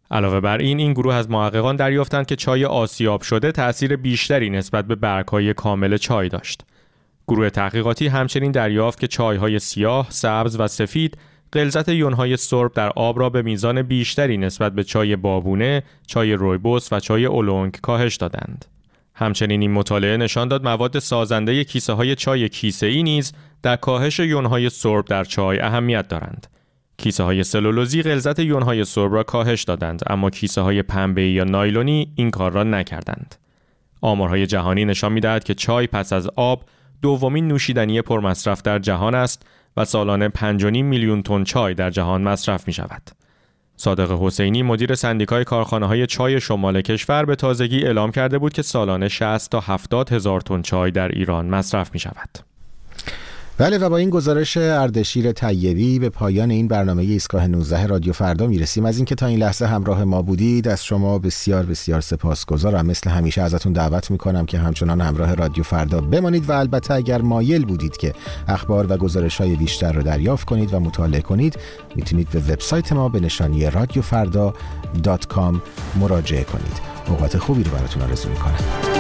علاوه بر این گروه از محققان دریافتند که چای آسیاب شده تأثیر بیشتری نسبت به برگ‌های کامل چای داشت. گروه تحقیقاتی همچنین دریافت که چای‌های سیاه، سبز و سفید غلظت یون‌های سرب در آب را به میزان بیشتری نسبت به چای بابونه، چای رویبوس و چای اولونگ کاهش دادند. همچنین این مطالعه نشان داد مواد سازنده کیسه‌های چای کیسه‌ای نیز در کاهش یون‌های سرب در چای اهمیت دارند. کیسه‌های سلولوزی غلظت یون‌های سرب را کاهش دادند، اما کیسه‌های پنبه‌ای یا نایلونی این کار را نکردند. آمارهای جهانی نشان می‌دهد که چای پس از آب دومین نوشیدنی پرمصرف در جهان است و سالانه 5.5 میلیون تن چای در جهان مصرف می‌شود. صادق حسینی مدیر سندیکای کارخانه‌های چای شمال کشور به تازگی اعلام کرده بود که سالانه 60 تا 70 هزار تن چای در ایران مصرف می‌شود. بله و با این گزارش اردشیر طیبی به پایان این برنامه ایستگاه 19 رادیو فردا میرسیم. از اینکه تا این لحظه همراه ما بودید از شما بسیار بسیار سپاسگزارم. مثل همیشه ازتون دعوت میکنم که همچنان همراه رادیو فردا بمانید و البته اگر مایل بودید که اخبار و گزارش‌های بیشتر رو دریافت کنید و مطالعه کنید میتونید به وبسایت ما به نشانی radiofarda.com مراجعه کنید. اوقات خوبی رو براتون آرزو میکنم.